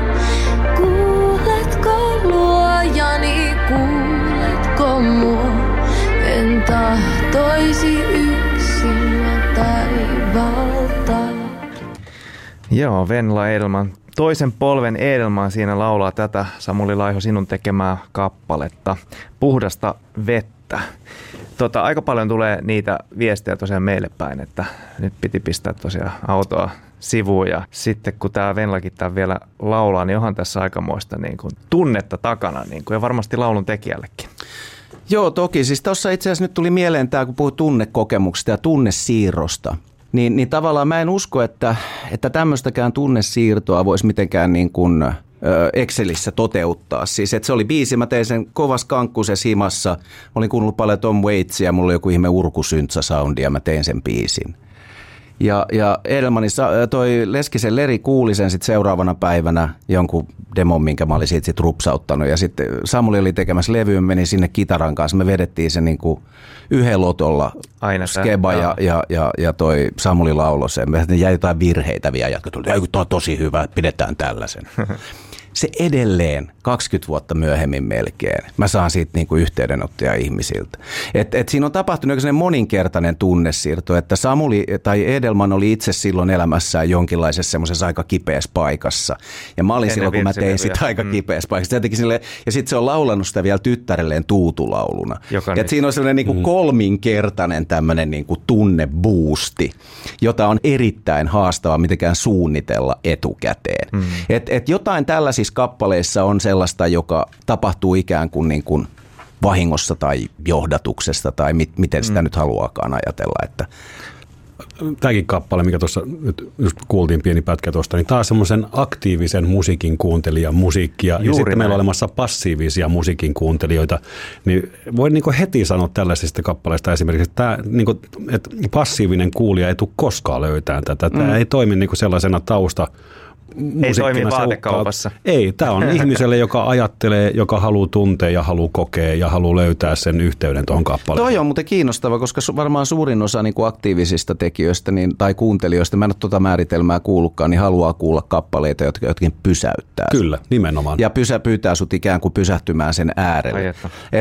Kuuletko luojani, kuuletko mua? En tahtoisi yksin taivalta. Joo, Venla Edelman. Toisen polven Edelman siinä laulaa tätä Samuli Laiho sinun tekemää kappaletta, Puhdasta vettä. Aika paljon tulee niitä viestejä tosiaan meille päin, että nyt piti pistää tosiaan autoa sivuun ja sitten kun tämä Venlakin tämän vielä laulaa, niin onhan tässä aikamoista niin kuin tunnetta takana niin kuin, ja varmasti laulun tekijällekin. Joo, toki. Siis tuossa itse asiassa nyt tuli mieleen tämä, kun puhuit tunnekokemuksesta ja tunnesiirrosta. Niin tavallaan mä en usko, että tämmöistäkään tunnesiirtoa voisi mitenkään niin kuin Excelissä toteuttaa. Siis että se oli biisi, mä tein sen kovas kankkusessa himassa. Mä olin kuunnellut paljon Tom Waitsia, mulla oli joku ihme urkusyntsä-soundi ja mä tein sen biisin. Ja Edelmanin toi Leskisen Leri kuuli sen sitten seuraavana päivänä jonkun demon, minkä mä olin siitä sit rupsauttanut. Ja sitten Samuli oli tekemässä levyyn, meni sinne kitaran kanssa. Me vedettiin se niinku yhden lotolla skeba ja toi Samuli lauloi sen. Me jäi jotain virheitä vielä. Jatka tuli, tämä on tosi hyvä, pidetään tällaisen. Se edelleen 20 vuotta myöhemmin melkein. Mä saan siitä niinku yhteydenottoja ihmisiltä. Et siinä on tapahtunut sellainen moninkertainen tunnesiirto, että Samuli tai Edelman oli itse silloin elämässään jonkinlaisessa semmoisessa aika kipeässä paikassa. Ja mä olin silloin, kun mä tein sitä aika kipeässä paikassa. Ja sitten se on laulanut sitä vielä tyttärelleen tuutulauluna. Et siinä on sellainen niinku kolminkertainen tämmöinen niinku tunnebuusti, jota on erittäin haastava mitenkään suunnitella etukäteen. Et jotain tällaisia kappaleissa on sellaista, joka tapahtuu ikään kuin vahingossa tai johdatuksesta tai miten sitä nyt haluaakaan ajatella. Että tämäkin kappale, mikä tuossa nyt just kuultiin pieni pätkä tuosta, niin tämä on semmoisen aktiivisen musiikin kuuntelijan musiikkia. Ja sitten meillä on olemassa passiivisia musiikin kuuntelijoita. Niin voi niin kuin heti sanoa tällaisista kappaleista esimerkiksi, että, että passiivinen kuulija ei tule koskaan löytämään tätä. Tämä ei toimi niin kuin sellaisena tausta. Ei toimi vaatekaupassa. Ei, tämä on ihmiselle, joka ajattelee, joka haluaa tuntea ja haluaa kokea ja haluaa löytää sen yhteyden tuohon kappaleeseen. Toi on muuten kiinnostava, koska varmaan suurin osa niin kuin aktiivisista tekijöistä tai kuuntelijoista, mä en ole tuota määritelmää kuullutkaan, niin haluaa kuulla kappaleita, jotka jotkin pysäyttää. Kyllä, nimenomaan. Ja pyytää sut ikään kuin pysähtymään sen äärelle.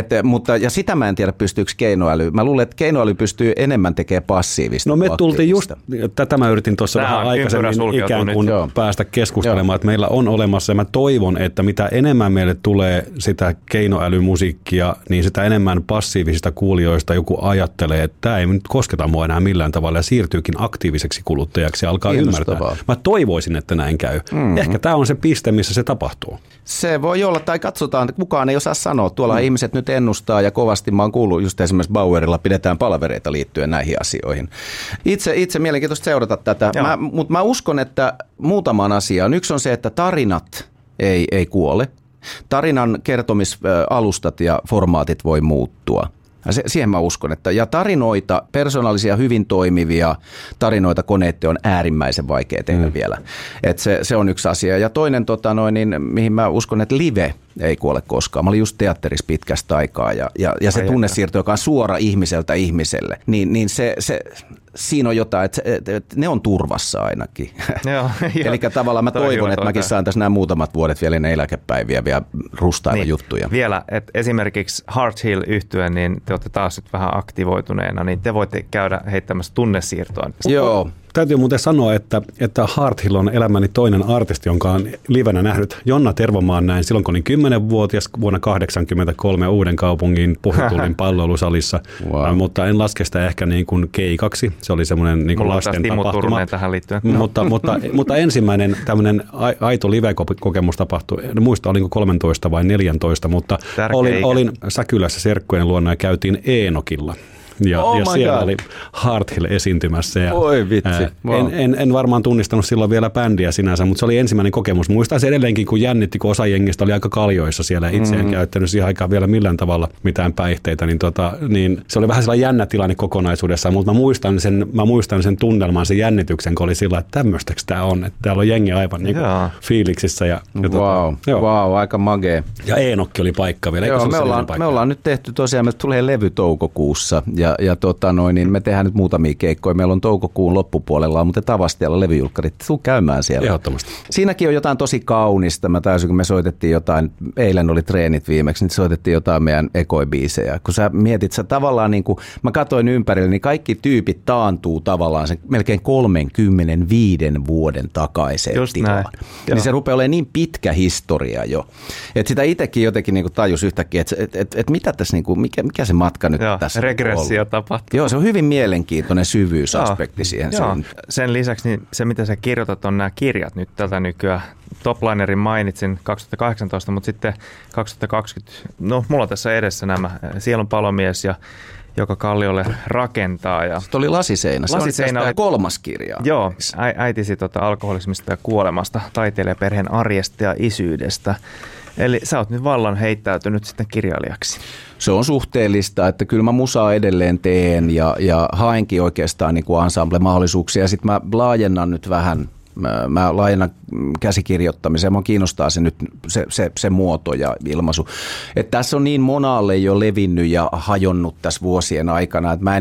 Ja sitä mä en tiedä, pystyykö keinoäly. Mä luulen, että keinoäly pystyy enemmän tekemään passiivista. No me tultiin just, tätä mä yritin tuossa vähän aikaisemmin ikään kuin päästä keskustelemaan, että meillä on olemassa, ja mä toivon, että mitä enemmän meille tulee sitä keinoälymusiikkia, niin sitä enemmän passiivisista kuulijoista joku ajattelee, että tämä ei nyt kosketa mua enää millään tavalla ja siirtyykin aktiiviseksi kuluttajaksi ja alkaa ymmärtää. Mä toivoisin, että näin käy. Ehkä tämä on se piste, missä se tapahtuu. Se voi olla, tai katsotaan, kukaan ei osaa sanoa. Tuolla ihmiset nyt ennustaa ja kovasti mä oon kuullut just esimerkiksi Bauerilla pidetään palavereita liittyen näihin asioihin. Itse mielenkiintoista seurata tätä, mutta mä uskon, että muutamaan asiaan. Yksi on se, että tarinat ei kuole. Tarinan kertomisalustat ja formaatit voi muuttua. Siihen mä uskon, ja tarinoita, persoonallisia, hyvin toimivia tarinoita koneette on äärimmäisen vaikea tehdä vielä. Se on yksi asia. Ja toinen, mihin mä uskon, että live ei kuole koskaan. Mä olin just teatterissa pitkästä aikaa ja se tunnesiirto, joka on suora ihmiseltä ihmiselle, niin se siinä on jotain, että ne on turvassa ainakin. Eli tavallaan mä toivon, että mäkin saan tässä nämä muutamat vuodet vielä ennen eläkepäiviä vielä rustailla juttuja. Vielä, että esimerkiksi Heart Hill -yhtyen, niin te olette taas nyt vähän aktivoituneena, niin te voitte käydä heittämässä tunnesiirtoa. Joo. Täytyy muuten sanoa, että Heart Hill on elämäni toinen artisti, jonka on livenä nähnyt. Jonna Tervomaan näin silloin, kun olin 10-vuotias vuonna 1983 Uudenkaupungin Pohjatuulin palvelusalissa. Wow. Mutta en laske sitä ehkä niin kuin keikaksi. Se oli semmoinen niin kuin lasten tapahtuma. Tähän liittyen. Mutta ensimmäinen tämmöinen aito live-kokemus tapahtui. En muista, olinko 13 vai 14, mutta olin Säkylässä serkkujen luona ja käytiin Eenokilla. Ja siellä oli Heart Hill esiintymässä. Ja, oi vitsi. En varmaan tunnistanut silloin vielä bändiä sinänsä, mutta se oli ensimmäinen kokemus. Muistan se edelleenkin, kun jännitti, kun osa jengistä oli aika kaljoissa siellä. Itse en käyttänyt siihen aikaan vielä millään tavalla mitään päihteitä. Niin se oli vähän sellainen jännä tilanne kokonaisuudessaan, mutta mä muistan sen tunnelman, sen jännityksen, kun oli sillä, että tämmöistäkö tämä on. Että täällä on jengi aivan niin fiiliksissä. Wow, aika magee. Ja Eenokki oli paikka vielä. Joo, me ollaan nyt tehty tosiaan, meiltä tulee levy toukokuussa. niin me tehdään nyt muutamia keikkoja. Meillä on toukokuun loppupuolella, mutta Tavastialla levyjulkkarit. Tuu käymään siellä. Ehdottomasti. Siinäkin on jotain tosi kaunista. Mä täysin, kun me soitettiin jotain, eilen oli treenit viimeksi, niin soitettiin jotain meidän ekoibiisejä. Kun sä mietit, sä tavallaan niin kuin, mä katsoin ympärille, niin kaikki tyypit taantuu tavallaan sen melkein 35 vuoden takaiseen tilaan. Niin se rupeaa olemaan niin pitkä historia jo. Että sitä itsekin jotenkin niin kuin tajus yhtäkkiä, että mitä tässä, niin kuin, mikä se matka nyt tässä on. Regressio tapahtuu. Joo, se on hyvin mielenkiintoinen syvyysaspekti siihen. Sen lisäksi niin se, mitä sä kirjoitat, on nämä kirjat nyt tältä nykyään. Toplinerin mainitsin 2018, mutta sitten 2020, no mulla on tässä edessä nämä Sielun palomies ja Joka kalliolle rakentaa. Ja sitten oli Lasiseinä. Se on 3. kirja. Joo, äitisi alkoholismista ja kuolemasta, taiteilijaperheen arjesta ja isyydestä. Eli sä oot nyt vallan heittäytynyt sitten kirjailijaksi. Se on suhteellista, että kyllä mä musaa edelleen teen ja haenkin oikeastaan niin kuin ensemble-mahdollisuuksia. Sitten mä laajennan nyt vähän. Mä laajennan käsikirjoittamiseen. Mua kiinnostaa se nyt se muoto ja ilmaisu. Että tässä on niin monalle jo levinnyt ja hajonnut tässä vuosien aikana, että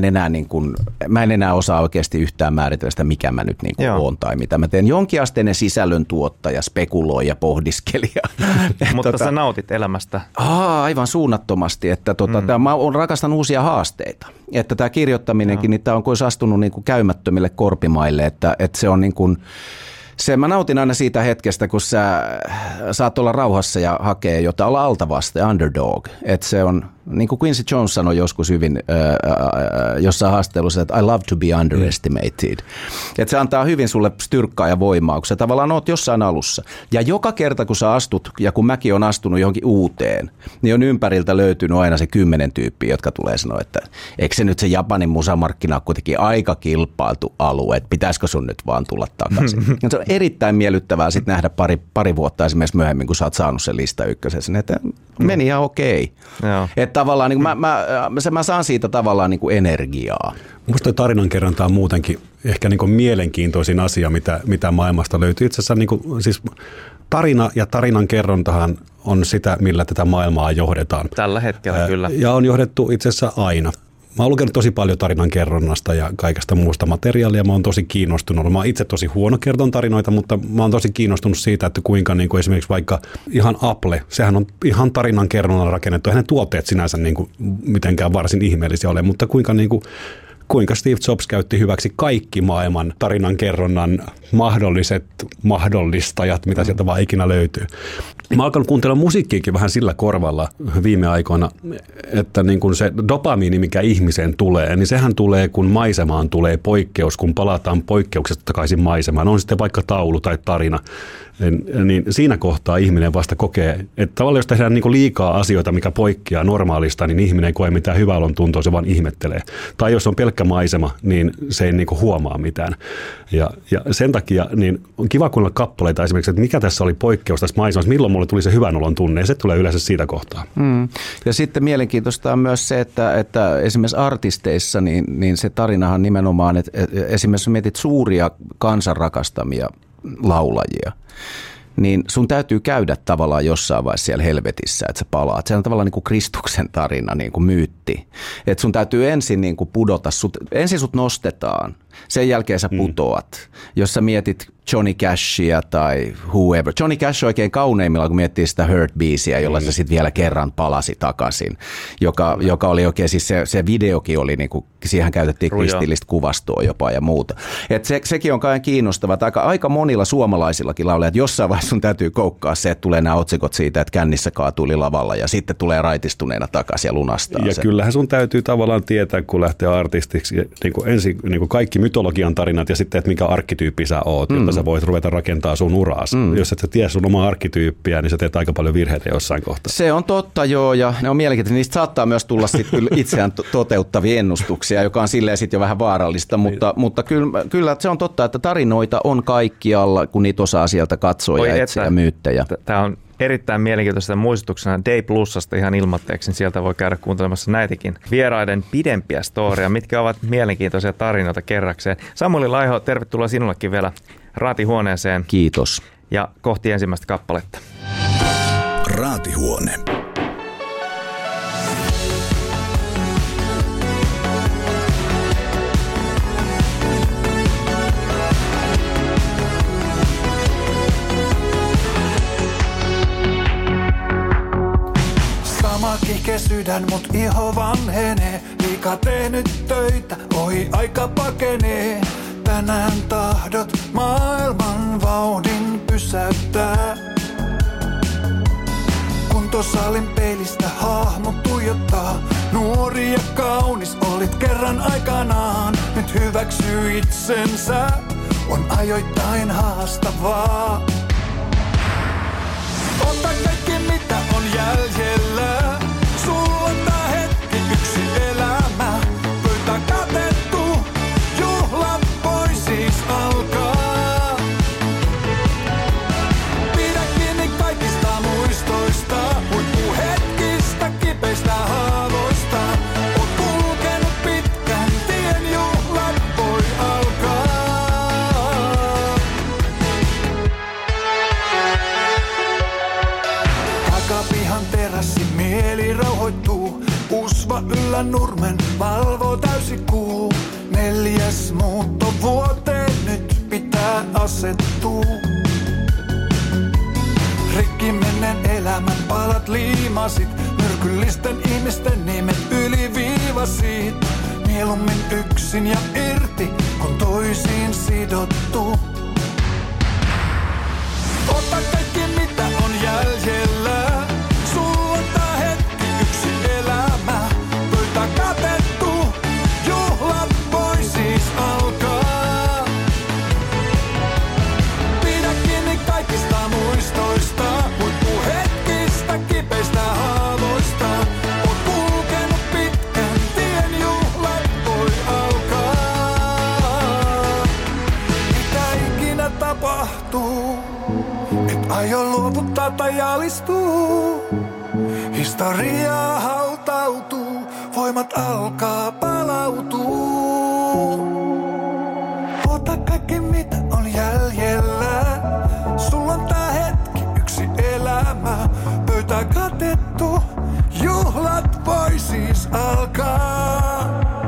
mä en enää osaa oikeasti yhtään määritellä sitä, mikä mä nyt niin kuin oon tai mitä mä teen. Jonkinasteinen sisällöntuottaja, spekuloija, pohdiskelija. Mutta sä nautit elämästä. Aivan suunnattomasti. Että mä rakastan uusia haasteita. Että tämä kirjoittaminenkin, niin tämä on kuin olisi astunut niin kuin käymättömille korpimaille, että se on niin kuin mä nautin aina siitä hetkestä, kun sä saat olla rauhassa ja hakea jotain, olla altavaste, underdog. Että se on, niin kuin Quincy Jones sanoi joskus hyvin jossain haastattelussa, että I love to be underestimated. Että se antaa hyvin sulle styrkkaa ja voimaa, kun sä tavallaan oot jossain alussa. Ja joka kerta, kun sä astut, ja kun mäkin on astunut johonkin uuteen, niin on ympäriltä löytynyt aina se 10 tyyppiä, jotka tulee sanoa, että eikö se nyt se Japanin musamarkkina on kuitenkin aika kilpailtu alue, että pitäisikö sun nyt vaan tulla takaisin. Se on erittäin miellyttävää sitten nähdä pari vuotta esimerkiksi myöhemmin, kun sä oot saanut sen lista ykkösen, että meni ihan okei. Että tavallaan niin mä saan siitä tavallaan niin kuin energiaa. Minusta toi tarinankerronta on muutenkin ehkä niin kuin mielenkiintoisin asia, mitä maailmasta löytyy. Itse asiassa niin kuin, siis tarina ja tarinankerrontahan on sitä, millä tätä maailmaa johdetaan. Tällä hetkellä kyllä. Ja on johdettu itse asiassa aina. Mä oon lukenut tosi paljon tarinankerronnasta ja kaikesta muusta materiaalia. Mä oon tosi kiinnostunut. Mä oon itse tosi huono kerton tarinoita, mutta mä oon tosi kiinnostunut siitä, että kuinka niin kuin esimerkiksi vaikka ihan Apple, sehän on ihan tarinankerronnalla rakennettu. Eihän ne tuotteet sinänsä niin kuin mitenkään varsin ihmeellisiä ole, mutta kuinka Steve Jobs käytti hyväksi kaikki maailman tarinankerronnan mahdolliset mahdollistajat, mitä sieltä vaan ikinä löytyy. Mä alkanut kuuntella musiikkiakin vähän sillä korvalla viime aikoina, että niin kun se dopamiini, mikä ihmiseen tulee, niin sehän tulee, kun maisemaan tulee poikkeus, kun palataan poikkeuksesta takaisin maisemaan. On sitten vaikka taulu tai tarina, niin siinä kohtaa ihminen vasta kokee, että tavallaan jos tehdään niin kuin liikaa asioita, mikä poikkeaa normaalista, niin ihminen ei koe mitään hyvää olon tuntoa, se vaan ihmettelee. Tai jos on pelkkä maisema, niin se ei niin kuin huomaa mitään. Ja sen takia niin on kiva kuunnella kappaleita esimerkiksi, että mikä tässä oli poikkeus tässä maisemassa, milloin mulle tuli se hyvän olon tunne, ja se tulee yleensä siitä kohtaa. Ja sitten mielenkiintoista on myös se, että esimerkiksi artisteissa, niin se tarinahan nimenomaan, että esimerkiksi mietit suuria kansan rakastamia laulajia, niin sun täytyy käydä tavallaan jossain vaiheessa siellä helvetissä, että sä palaat. Se on tavallaan niin kuin Kristuksen tarina, niin kuin myytti. Että sun täytyy ensin niin kuin pudota, ensin sut nostetaan, sen jälkeen sä putoat. Jos sä mietit Johnny Cashia tai whoever. Johnny Cash oikein kauneimmilla, kun miettii sitä Hurt-biisiä, jolla se sitten vielä kerran palasi takaisin, joka oli oikein, siis se videokin oli, niin kuin, siihen käytettiin kristillistä kuvastoa jopa ja muuta. Et sekin on kai kiinnostavaa, että aika monilla suomalaisillakin laulajilla, että jossain vaiheessa sun täytyy koukkaa se, että tulee nämä otsikot siitä, että kännissä kaatuili lavalla ja sitten tulee raitistuneena takaisin ja lunastaa ja sen. Kyllähän sun täytyy tavallaan tietää, kun lähtee artistiksi, niin kuin ensin niin kuin kaikki mytologian tarinat ja sitten, että mikä arkkityyppi sä oot, jotta sä voit ruveta rakentaa sun uraas. Jos et sä tiedä sun omaa arkkityyppiä, niin sä teet aika paljon virheitä jossain kohtaa. Se on totta, joo, ja ne on mielenkiintoisia. Niistä saattaa myös tulla sitten itseään toteuttavia ennustuksia, joka on silleen sitten jo vähän vaarallista, mutta kyllä se on totta, että tarinoita on kaikkialla, kun niitä osaa sieltä katsoa ja etsiä myyttejä. Tämä on erittäin mielenkiintoista muistutuksena Day Plusasta ihan ilmatteeksi, niin sieltä voi käydä kuuntelemassa näitäkin vieraiden pidempiä storia, mitkä ovat mielenkiintoisia tarinoita kerrakseen. Samuli Laiho, tervetuloa sinullekin vielä Raatihuoneeseen. Kiitos. Ja kohti ensimmäistä kappaletta. Raatihuone. laskee sydän, mut iho vanhenee. Liikaa tehnyt töitä, ohi aika pakenee. Tänään tahdot maailman vauhdin pysäyttää. Kuntosalin peilistä hahmo tuijottaa. Nuori ja kaunis olit kerran aikanaan. Nyt hyväksy itsensä, on ajoittain haastavaa. Ota kaikki mitä on jäljellä. Sulla on tää hetki, yksi elämä. Pöytä katettu, juhlat voi siis alkaa. Pidä kiinni kaikista muistoista, huippuhetkistä, kipeistä haavoista. Oot kulkenut pitkän tien, juhlat voi alkaa. Takapihan terassi mieli rauhoittuu. Usva yllä nurmen valvoo täysi kuu. 4. muuttovuoteen nyt pitää asettua. Rikki menneen elämän palat liimasit. Myrkyllisten ihmisten nimet yliviivasit. Mieluummin yksin ja irti, kun toisiin sidottu. Ota kaikki mitä on jäljellä. Sulla on tää hetki, yksi elämä. Pöytä katettu, juhlat voi siis alkaa. Pidä kiinni kaikista muistoista, huippuhetkistä, kipeistä haavoista. Oot kulkenut pitkän tien, juhlat voi alkaa. Mitä ikinä tapahtuu, et aio luovuttaa tai alistuu. Historia hautautuu, voimat alkaa palautuu. Ota kaikki mitä on jäljellä. Sulla on tää hetki, yksi elämä. Pöytä katettu, juhlat voi siis alkaa.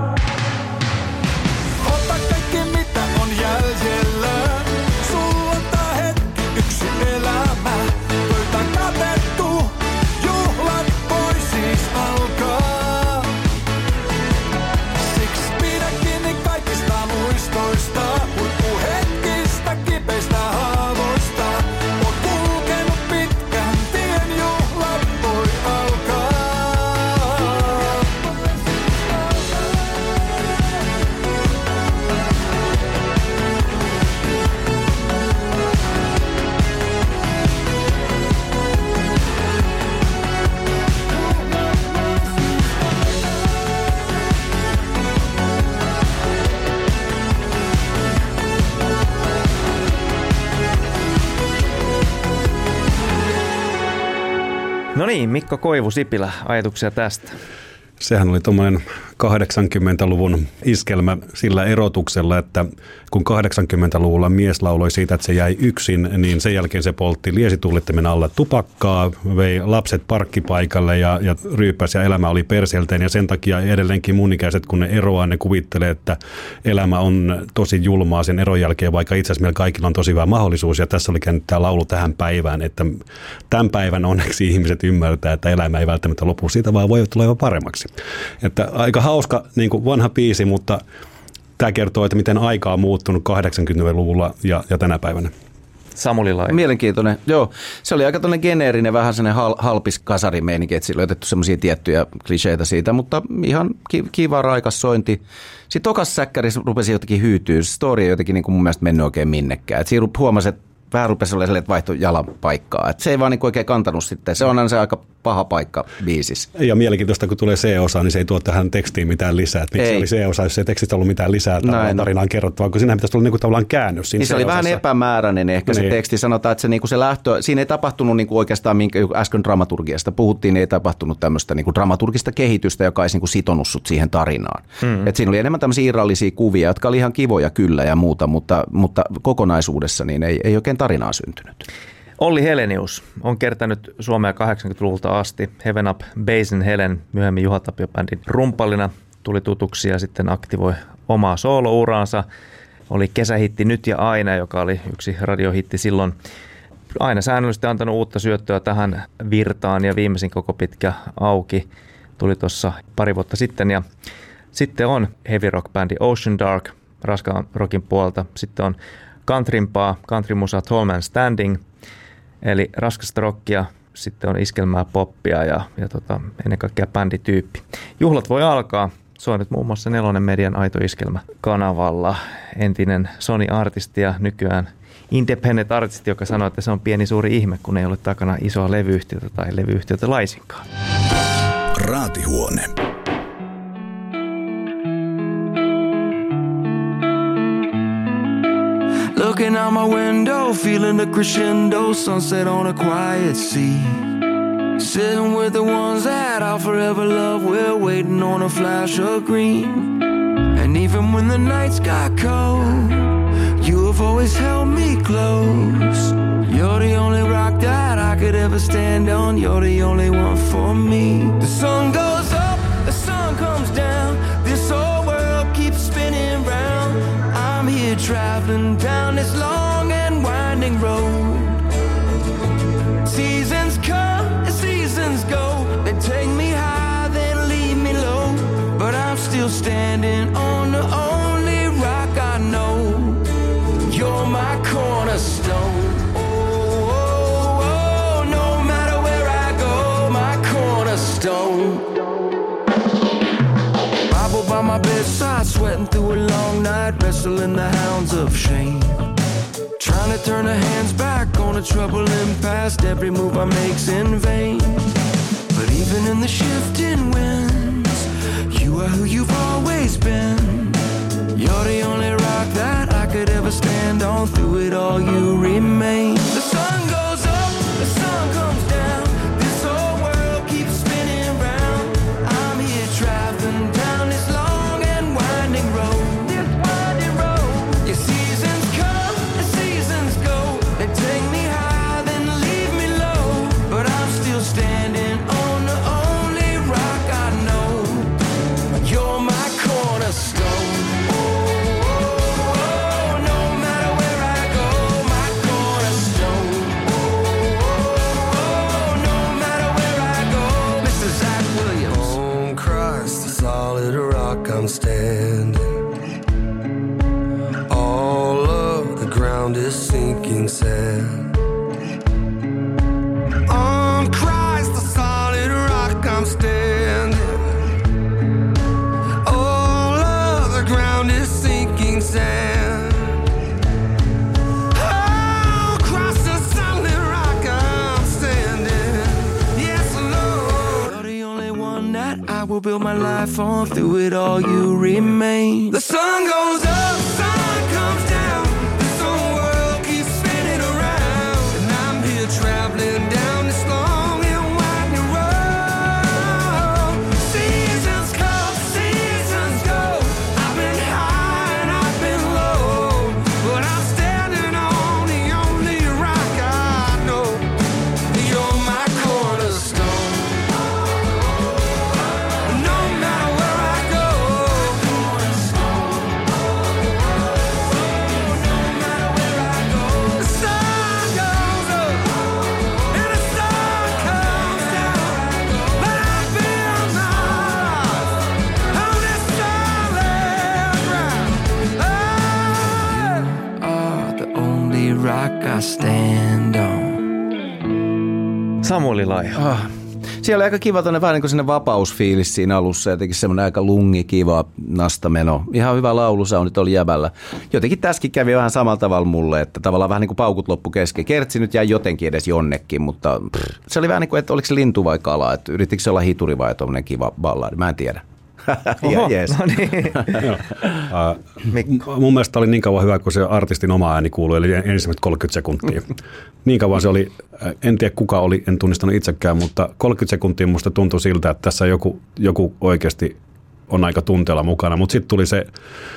Ota kaikki mitä on jäljellä. Sulla on tää hetki, yksi elämä. Pöytä katettu, juhlat voi siis alkaa. Siksi pidä kiinni kaikista muistoista, huippuhetkistä, kipeistä haavoista. Oot kulkenut pitkän tien, juhlat voi alkaa. No niin, Mikko Koivu-Sipilä, ajatuksia tästä? Sehän oli tuommoinen 80-luvun iskelmä sillä erotuksella, että kun 80-luvulla mies lauloi siitä, että se jäi yksin, niin sen jälkeen se poltti liesituulittimen alla tupakkaa, vei lapset parkkipaikalle ja ryyppäsi ja elämä oli perselteen. Ja sen takia edelleenkin mun ikäiset, kun ne eroaa, ne kuvittelee, että elämä on tosi julmaa sen eron jälkeen, vaikka itse asiassa meillä kaikilla on tosi hyvä mahdollisuus. Ja tässä oli käynyt tämä laulu tähän päivään, että tämän päivän onneksi ihmiset ymmärtää, että elämä ei välttämättä lopu siitä, vaan voi tulla paremmaksi. Että aika hauska niin kuin vanha biisi, mutta tämä kertoo, että miten aika on muuttunut 80-luvulla ja tänä päivänä. Samuli Lai. Mielenkiintoinen. Joo, se oli aika tämmöinen geneerinen, vähän sellainen halpis kasarimeininki, että sillä oli otettu semmoisia tiettyjä kliseitä siitä, mutta ihan kiva raikas sointi. Sitten tokas säkkärissä rupesi jotenkin hyytyä. Story ei jotenkin niin kuin mun mielestä mennyt oikein minnekään. Et siinä huomasi, että vähän rupesi olemaan että vaihtoi jalan paikkaa. Et se ei vaan niin oikein kantanut sitten. Se on se aika paha paikka biisissä. Ja mielenkiintoista, kun tulee C-osa, niin se ei tuo tähän tekstiin mitään lisää. Miksi se oli C-osa, jos ei tekstistä ollut mitään lisää tarinaan kerrottavaa, kun siinähän pitäisi olla niin tavallaan käännös. Niin se oli vähän epämääräinen ehkä se teksti. Sanotaan, että se lähtö, siinä ei tapahtunut oikeastaan, minkä äsken dramaturgiasta puhuttiin, niin ei tapahtunut tämmöistä dramaturgista kehitystä, joka olisi sitonut sut siihen tarinaan. Et siinä oli enemmän tämmöisiä irrallisia kuvia, jotka oli ihan kivoja kyllä ja muuta, mutta kokonaisuudessa niin ei oikein tarinaa syntynyt. Olli Helenius on kertänyt Suomea 80-luvulta asti. Heaven Up Basin Helen, myöhemmin Juha Tapio-bändin rumpallina, tuli tutuksi ja sitten aktivoi omaa soolouraansa. Oli kesähitti Nyt ja aina, joka oli yksi radiohitti silloin. Aina säännöllisesti antanut uutta syöttöä tähän virtaan ja viimeisin koko pitkä auki. tuli tuossa pari vuotta sitten. Ja sitten on heavy rock-bändi Ocean Dark raskaan rockin puolelta. Sitten on countrympaa, countrymusaa Tall Man Standing, eli raskasta rockia. Sitten on iskelmää, poppia ja ennen kaikkea bändityyppi. Juhlat voi alkaa. Se on nyt muun muassa 4 Median Aito Iskelmä -kanavalla. Entinen Sony-artisti ja nykyään independent-artisti, joka sanoo, että se on pieni suuri ihme, kun ei ole takana isoa levyyhtiötä tai levyyhtiötä laisinkaan. Raatihuone. Looking out my window, feeling the crescendo, sunset on a quiet sea. Sitting with the ones that I'll forever love, we're waiting on a flash of green. And even when the nights got cold, you have always held me close. You're the only rock that I could ever stand on, you're the only one for me. The sun goes up, the sun comes down, this whole world keeps spinning round. I'm here traveling down this long and winding road. Seasons come and seasons go, they take me high, then leave me low. But I'm still standing on the only rock I know. You're my cornerstone. Oh, oh, oh, no matter where I go, my cornerstone. Bible by my bedside, sweating through a long night, wrestling the hounds of shame. Trying to turn the hands back on a troubling past, every move I make's in vain. But even in the shifting winds, you are who you've always been. You're the only rock that I could ever stand on, through it all you remain. The sun goes up, the sun comes down, this whole world keeps spinning round. I'm here traveling down this long and winding road. This winding road. Your seasons come and seasons go, they take me high then leave me low. But I'm still standing on the only rock I know. You're my cornerstone. I'm standing. All of the ground is sinking sand. On Christ, the solid rock I'm standing. All of the ground is sinking sand. Oh, Christ, the solid rock I'm standing. Yes, Lord. You're the only one that I will build my life on, through it all you remain. The sun goes up, sun comes down, this whole world keeps spinning around. And I'm here traveling down this long and winding road. Seasons come, seasons go, I've been high and I've been low, but I'm standing on the only rock I know. You're my cornerstone. No matter where I go, no matter where I go, the sun goes up and the sun comes down, but I build my life on this solid ground. You are the only rock I stand on. Samuli Laiho. Siellä oli aika kiva tuonne vähän niin kuin sinne vapausfiilis siinä alussa, jotenkin semmoinen aika lungikiva nastameno. Ihan hyvä laulusoundit oli jäbällä. Jotenkin tässäkin kävi vähän samalla tavalla mulle, että tavallaan vähän niin kuin paukut loppu kesken. Kertsi nyt jäi jotenkin edes jonnekin, mutta se oli vähän niin kuin, että oliko se lintu vai kala, että yritikö se olla hituri vai tuommoinen kiva balladi, mä en tiedä. Oho, Yes. no niin. Mun mielestä oli niin kauan hyvä, kun se artistin oma ääni kuului, eli ensimmäiset 30 sekuntia. Niin kauan se oli, en tiedä kuka oli, en tunnistanut itsekään, mutta 30 sekuntia musta tuntui siltä, että tässä joku oikeasti on aika tunteella mukana. Mutta sitten tuli se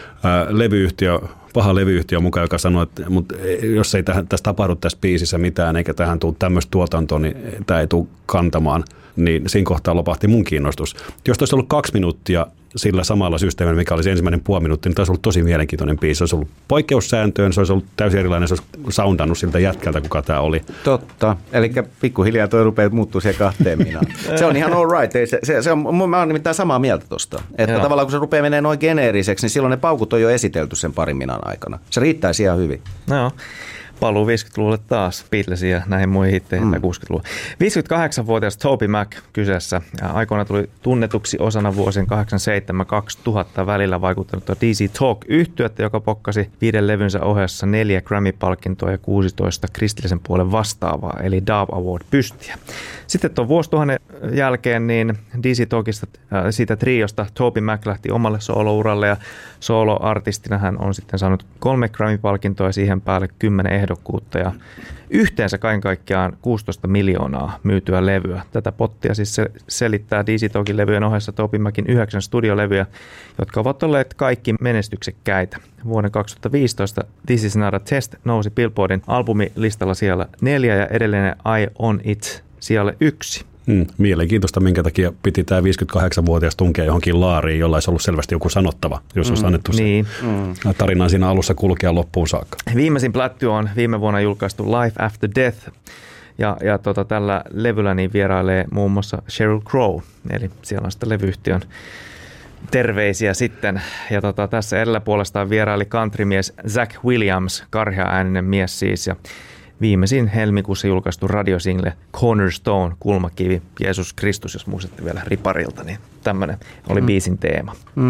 paha levyyhtiö mukaan, joka sanoi, että jos ei tässä tapahdu tässä biisissä mitään, eikä tähän tule tämmöistä tuotantoa, niin tämä ei tule kantamaan. Niin siinä kohtaa lopahti mun kiinnostus. Jos olisi ollut 2 minuuttia sillä samalla systeemillä, mikä oli se ensimmäinen puoli minuuttia, niin taisi ollut tosi mielenkiintoinen biisi. Se olisi ollut poikkeussääntöön, se olisi ollut täysin erilainen, se olisi soundannut siltä jätkältä, kuka tämä oli. Totta, eli pikkuhiljaa toi rupeaa muuttua siihen 2 minaan. Se on ihan all right, mä oon nimittäin samaa mieltä tosta. Että tavallaan kun se rupeaa menemään noin geneeriseksi, niin silloin ne paukut on jo esitelty sen 2 minan aikana. Se riittäisi ihan hyvin. No. Paluu 50-luvulle taas, Beatlesia ja näihin muihin hitteihin 60-luvulla. 58-vuotias Toby Mac kyseessä. Aikoina tuli tunnetuksi osana vuosien 87-2000 välillä vaikuttanut DC Talk-yhtyettä, joka pokkasi 5 levynsä ohessa 4 Grammy-palkintoa ja 16 kristillisen puolen vastaavaa, eli Dove Award-pystiä. Sitten tuon vuosituhannen jälkeen niin DC Talkista, siitä triosta, Toby Mac lähti omalle soolouralle ja sooloartistina hän on sitten saanut 3 Grammy-palkintoa ja siihen päälle 10 ehdokkuutta ja yhteensä kaiken kaikkiaan 16 miljoonaa myytyä levyä. Tätä pottia siis selittää DC Talkin levyjen ohessa Toby Macin 9 studiolevyjä, jotka ovat olleet kaikki menestyksekkäitä. Vuoden 2015 This Is Not a Test nousi Billboardin albumilistalla siellä 4 ja edellinen I On It sijalle 1. Mielenkiintoista, minkä takia piti tämä 58-vuotias tunkea johonkin laariin, jolla olisi ollut selvästi joku sanottava, jos olisi annettu se tarina siinä alussa kulkea loppuun saakka. Viimeisin plätty on viime vuonna julkaistu Life After Death. Ja tällä levyllä niin vierailee muun muassa Sheryl Crow, eli siellä on sitten levyyhtiön terveisiä sitten. Ja tässä edellä puolestaan vieraili countrymies Zach Williams, karhea-ääninen mies siis, ja viimeisin helmikuussa julkaistu radiosingle Cornerstone, kulmakivi, Jeesus Kristus, jos muistatte vielä Riparilta, niin tämmöinen oli biisin teema.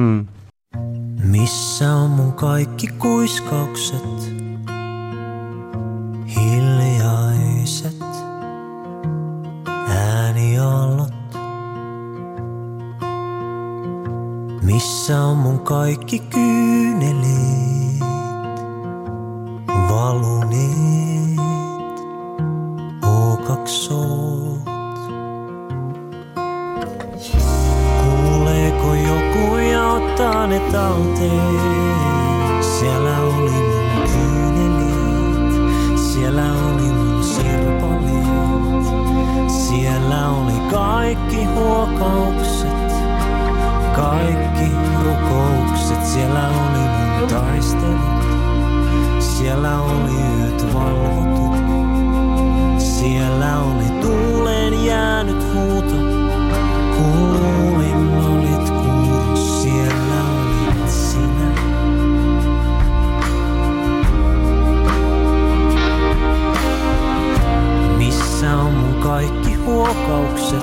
Missä on mun kaikki kuiskaukset, hiljaiset ääniaallot? Missä on mun kaikki kyynelit, valuneet, okaksot? Kuuleeko joku ja ottaa ne talteen? Siellä oli mun kyynelit, siellä oli mun sirpaleet, siellä oli kaikki huokaukset, kaikki rukoukset, siellä oli mun taistelut, siellä oli yöt valvotut, siellä oli tuuleen jäänyt huuto, kun luulin olit kuuros, siellä olit sinä. Missä on mun kaikki huokaukset,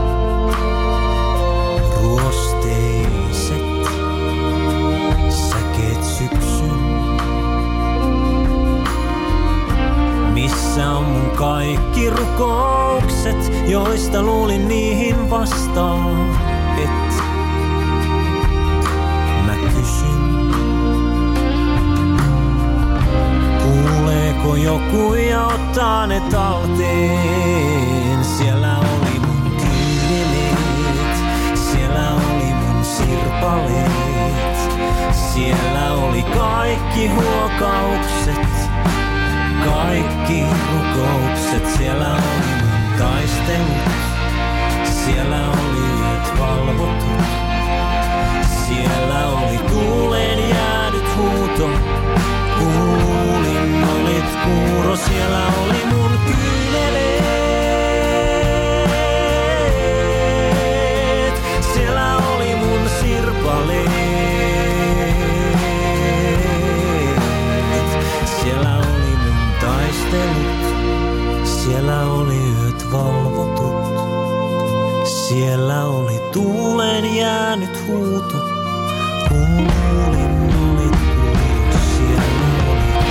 ruosteiset säkeet syksyn? Missä on mun kaikki rukoukset, joista luulin niihin vastaan, et mä kysyn. Kuuleeko joku ja ottaa ne talteen? Siellä oli mun kyyneleet, siellä oli mun sirpaleet, siellä oli kaikki huokaukset, kaikki rukoukset, siellä oli mun taistelut, siellä oli yöt valvotut, siellä oli tuuleen jäänyt huuto, kuulin olit kuuro, siellä oli mun kyyneleet, siellä oli mun sirpaleet, siellä oli taistelut, siellä oli yöt valvotut, siellä oli tuuleen jäänyt huuto, kuulin olit kuuro, siellä olit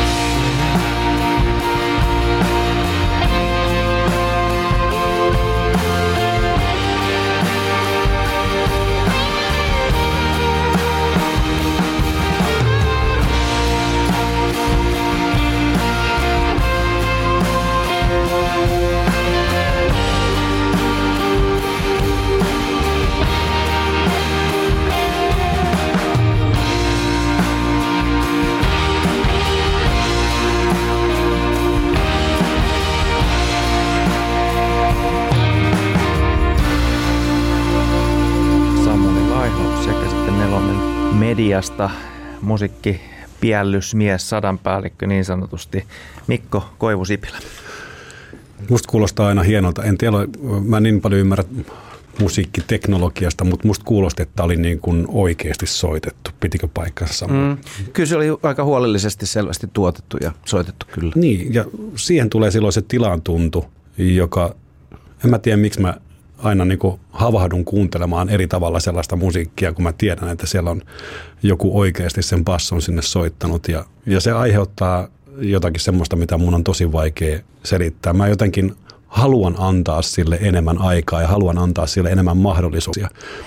mediasta musiikkipiällysmies, sadanpäällikkö niin sanotusti, Mikko Koivu-Sipilä. Musta kuulostaa aina hienolta. En tiedä, mä niin paljon ymmärrän musiikkiteknologiasta, mutta musta kuulosti, että oli niin kuin oikeasti soitettu. Pitikö paikkansa? Kyllä se oli aika huolellisesti selvästi tuotettu ja soitettu kyllä. Niin, ja siihen tulee silloin se tilan tuntu, joka, en mä tiedä miksi mä aina niin kuin havahdun kuuntelemaan eri tavalla sellaista musiikkia, kun mä tiedän, että siellä on joku oikeasti sen basson sinne soittanut. Ja se aiheuttaa jotakin semmoista, mitä mun on tosi vaikea selittää. Mä jotenkin haluan antaa sille enemmän aikaa ja haluan antaa sille enemmän mahdollisuuksia.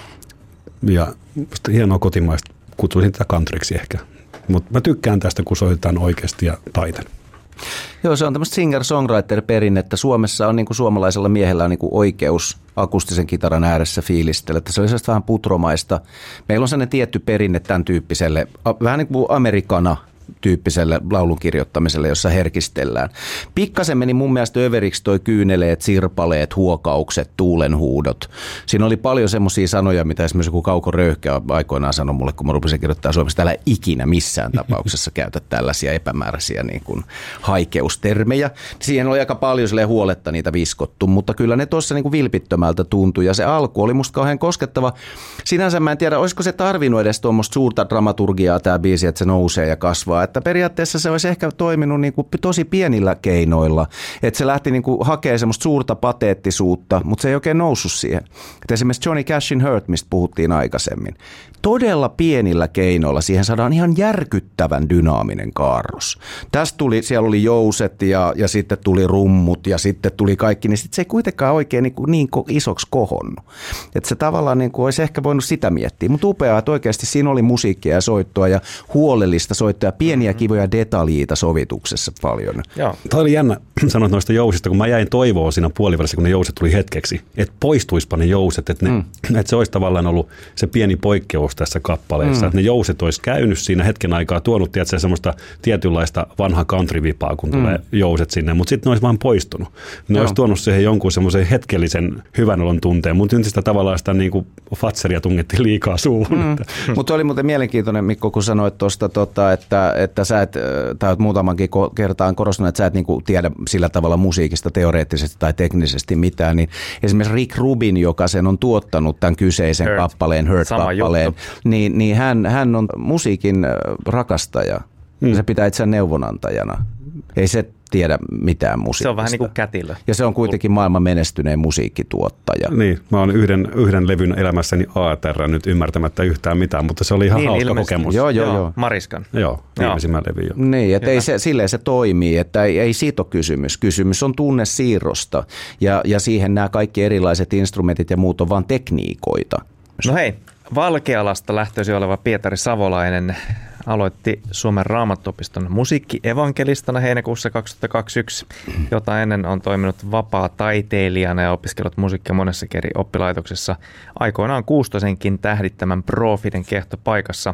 Ja hienoa kotimaista, kutsuisin tätä countryksi ehkä. Mutta mä tykkään tästä, kun soitetaan oikeasti ja taiten. Joo, se on tämmöistä singer-songwriter-perinnettä. Suomessa on niin kuin suomalaisella miehellä on niin kuin oikeus akustisen kitaran ääressä fiilistellä. Se oli sellaista vähän putromaista. Meillä on sellainen tietty perinne tämän tyyppiselle, vähän niin kuin amerikana tyyppiselle laulun kirjoittamiselle, jossa herkistellään. Pikkasen meni mun mielestä överiksi toi kyyneleet, sirpaleet, huokaukset, tuulenhuudot. Siinä oli paljon semmoisia sanoja, mitä esimerkiksi joku Kauko Röyhkä aikoinaan sanoi mulle, kun mä rupesin kirjoittaa suomeksi, älä ikinä missään tapauksessa käytä tällaisia epämääräisiä niin kuin haikeustermejä. Siihen oli aika paljon huoletta niitä viskottu, mutta kyllä ne tuossa niin kuin vilpittömältä tuntui ja se alku oli musta kauhean koskettava. Sinänsä mä en tiedä, olisiko se tarvinnut edes tuommoista suurta dramaturgiaa tämä biisi, että se nousee ja kasvaa. Että periaatteessa se olisi ehkä toiminut niin kuin tosi pienillä keinoilla, että se lähti niin kuin hakemaan semmoista suurta pateettisuutta, mutta se ei oikein noussut siihen. Että esimerkiksi Johnny Cashin Hurt, mistä puhuttiin aikaisemmin, todella pienillä keinoilla siihen saadaan ihan järkyttävän dynaaminen kaarros. Tästä tuli, siellä oli jouset ja sitten tuli rummut ja sitten tuli kaikki, niin sitten se ei kuitenkaan oikein niin isoksi kohonnut. Että se tavallaan niin kuin olisi ehkä voinut sitä miettiä, mutta upeaa, että oikeasti siinä oli musiikkia ja soittoa ja huolellista soittoa ja pieniä kivoja detaljiita sovituksessa paljon. Joo. Tämä oli jännä sanoa noista jousista, kun mä jäin toivoa siinä puolivälissä, kun ne jouset tuli hetkeksi, että poistuispa ne jouset, että se olisi tavallaan ollut se pieni poikkeus tässä kappaleessa, että ne jouset olisi käynyt siinä hetken aikaa, tuonut tietysti semmoista tietynlaista vanha country-vipaa, kun tulee jouset sinne, mutta sitten ne olisi vaan poistunut. Ne olisi tuonut siihen jonkun semmoisen hetkellisen hyvän olon tunteen, mutta nyt sitä tavallaan sitä niin kuin fatseria tungettiin liikaa suuhun. Mutta oli muuten mielenkiintoinen, Mikko, kun sanoit tuosta, että sä et, tai olet muutamankin kertaan korostanut, että sä et niinku tiedä sillä tavalla musiikista teoreettisesti tai teknisesti mitään, niin esimerkiksi Rick Rubin, joka sen on tuottanut tämän kyseisen kappaleen, Hurt-kappaleen, niin hän on musiikin rakastaja. Se pitää itseään neuvonantajana. Ei se tiedä mitään musiikista. Se on vähän niin kuin kätilö. Ja se on kuitenkin maailman menestyneen musiikkituottaja. Niin, mä oon yhden levyn elämässäni ATR nyt ymmärtämättä yhtään mitään, mutta se oli ihan hauska kokemus. Joo. Mariskan. Joo, viimeisimmän levy. Niin, että silleen se toimii, että ei siitä ole kysymys. Kysymys on tunnesiirrosta ja siihen nämä kaikki erilaiset instrumentit ja muut on vaan tekniikoita. No hei, Valkealasta lähtöisin oleva Pietari Savolainen aloitti Suomen Raamattuopiston musiikkievankelistana heinäkuussa 2021, jota ennen on toiminut vapaa-taiteilijana ja opiskellut musiikkia monessa eri oppilaitoksessa. Aikoinaan Kuustosenkin tähdittämän Profiden kehtopaikassa,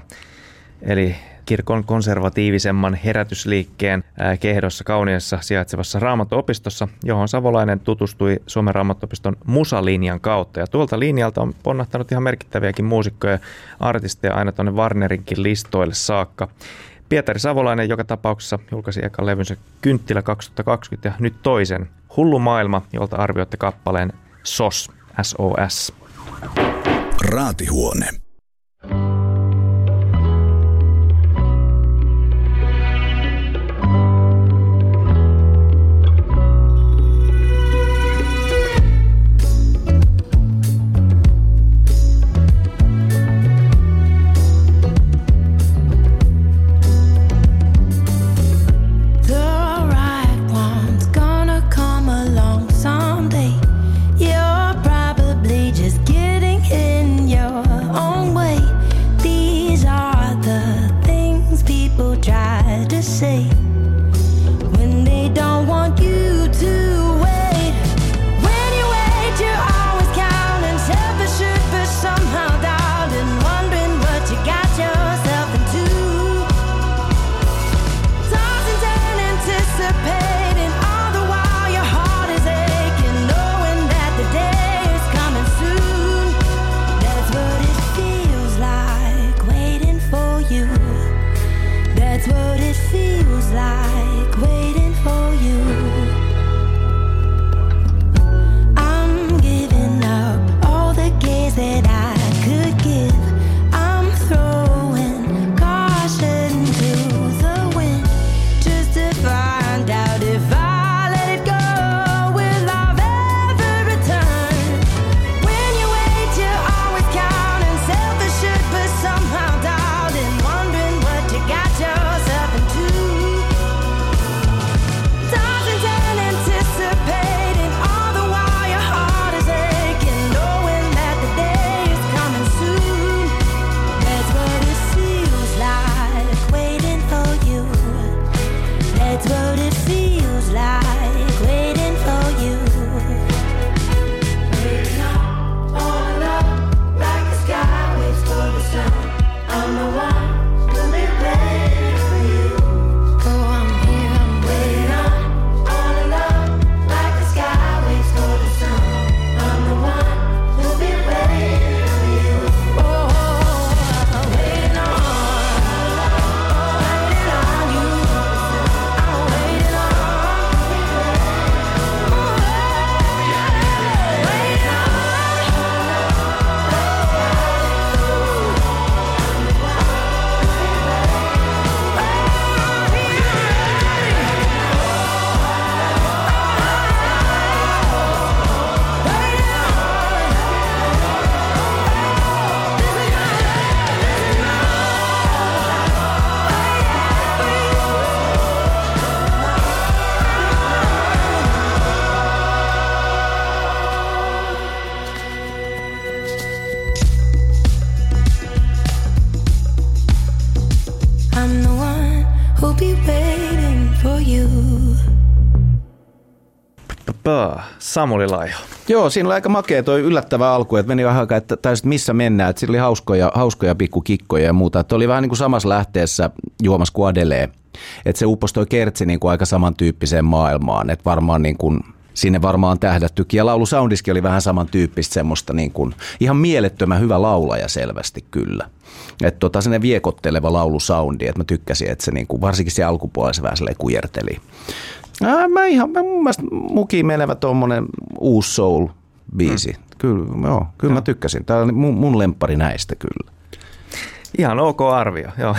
eli kirkon konservatiivisemman herätysliikkeen kehdossa Kauniassa sijaitsevassa Raamattuopistossa, johon Savolainen tutustui Suomen Raamattuopiston musalinjan kautta. Ja tuolta linjalta on ponnahtanut ihan merkittäviäkin muusikkoja ja artisteja aina tuonne Warnerinkin listoille saakka. Pietari Savolainen joka tapauksessa julkaisi ekan levynsä Kynttilä 2020 ja nyt toisen Hullu maailma, jolta arvioitte kappaleen SOS, SOS. Raatihuone. Someday you're probably just getting in your own Samuli Laiho. Joo, siinä oli aika makea toi yllättävä alku, että meni vähän aikaa, että taisit missä mennään, että siinä oli hauskoja pikkukikkoja ja muuta. Että oli vähän niin kuin samassa lähteessä juomassa kuin Adele, että se upposi toi kertsi niin kuin aika samantyyppiseen maailmaan, että varmaan niin kuin sinne varmaan tähdättykin. Ja laulusoundiskin oli vähän samantyyppistä semmoista niin kuin ihan mielettömän hyvä laulaja selvästi kyllä. Että sellainen viekotteleva laulusoundi, että mä tykkäsin, että se niin kuin, varsinkin se alkupuolella se vähän silleen kujerteli. Mun mielestä mukiin menevä tommonen uusi soul-biisi. Kyllä mä tykkäsin. Tämä oli mun lemppari näistä kyllä. Ihan ok arvio, joo.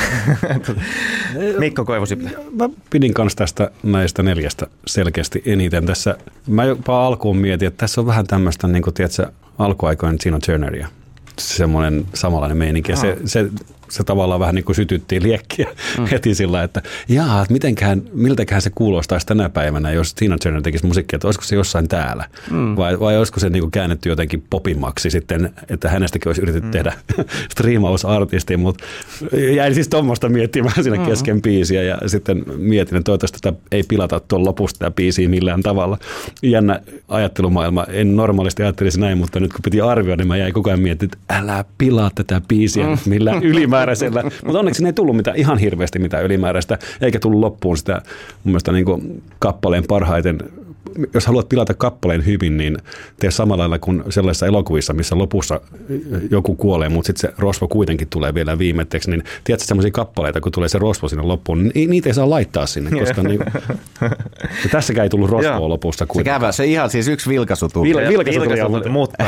Mikko Koivusiple. Mä pidin kanssa tästä näistä 4 selkeästi eniten. Tässä mä jopa alkuun mietin, että tässä on vähän tämmöistä, niin kuin tiedätkö, alkuaikoinen Tina Turneria. Semmoinen samanlainen meininki. Ja se tavallaan vähän niin kuin sytyttiin liekkiä heti sillä, että miltäkään se kuulostaisi tänä päivänä, jos Tina Turner tekisi musiikkia, että olisiko se jossain täällä, vai olisiko se niin kuin käännetty jotenkin popimmaksi sitten, että hänestäkin olisi yritetty tehdä striimausartisti, mutta jäin siis tuommoista miettimään siinä kesken biisiä ja sitten mietin, että toivottavasti tätä ei pilata tuon lopusta tämä biisiä millään tavalla. Jännä ajattelumaailma, en normaalisti ajattelisi näin, mutta nyt kun piti arvioida, niin mä jäin koko ajan miettimään, että älä pilaa tätä biisiä millään ylimääräisellä. Mutta onneksi ei tullut ihan hirveästi mitään ylimääräistä, eikä tullut loppuun sitä mun mielestä niin kuin kappaleen parhaiten. Jos haluat pilata kappaleen hyvin, niin tee samalla lailla kuin sellaisissa elokuvissa, missä lopussa joku kuolee, mutta sitten se rosvo kuitenkin tulee vielä viimetteeksi. Niin tiedätkö sellaisia kappaleita, kun tulee se rosvo sinne loppuun, niin niitä ei saa laittaa sinne, koska niin, tässäkään ei tullut rosvoa lopussa. Se ihan siis yksi vilkaisu tuli. Mutta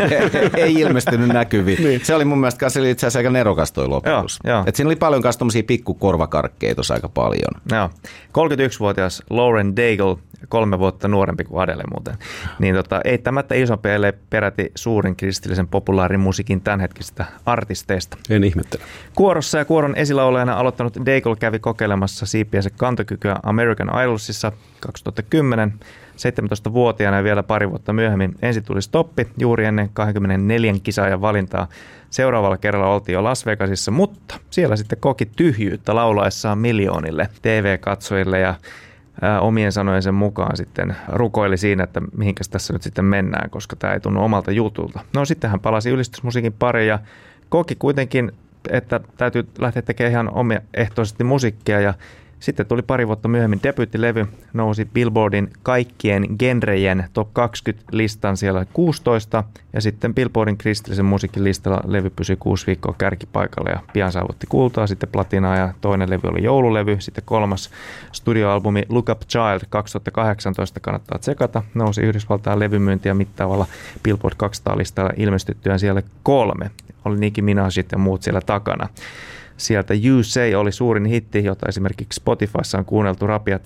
ei ilmestynyt näkyviin. Niin. Se oli mun mielestä itse asiassa aika nerokas toi loputus. Et siinä oli paljon kanssa tommosia pikkukorvakarkkeja tuossa aika paljon. Joo. 31-vuotias Lauren Daigle, 3 vuotta nuorempi kuin Adele muuten, niin eittämättä isompi, ellei peräti suurin kristillisen populaarimusiikin tämänhetkisistä artisteista. En ihmettele. Kuorossa ja kuoron esilaulajana aloittanut Daigle kävi kokeilemassa siipiensä kantokykyä American Idolsissa 2010. 17-vuotiaana ja vielä pari vuotta myöhemmin ensin tuli stoppi juuri ennen 24 kisaajan valintaa. Seuraavalla kerralla oltiin jo Las Vegasissa, mutta siellä sitten koki tyhjyyttä laulaessaan miljoonille TV-katsojille ja omien sanojensa mukaan sitten rukoili siinä, että mihinkäs tässä nyt sitten mennään, koska tämä ei tunnu omalta jutulta. No sitten hän palasi ylistysmusiikin pariin ja koki kuitenkin, että täytyy lähteä tekemään ihan omaehtoisesti musiikkia ja sitten tuli pari vuotta myöhemmin debyyttilevy, nousi Billboardin kaikkien genrejen top 20-listan siellä 16 ja sitten Billboardin kristillisen musiikin listalla levy pysyi 6 viikkoa kärkipaikalla ja pian saavutti kultaa, sitten platinaa ja toinen levy oli joululevy, sitten 3. studioalbumi Look Up Child 2018 kannattaa tsekata, nousi Yhdysvaltain levymyyntiä mittaavalla Billboard 200-listalla ilmestyttyään siellä 3, oli Nicki Minajit ja muut siellä takana. Sieltä You Say oli suurin hitti, jota esimerkiksi Spotifyssa on kuunneltu rapiat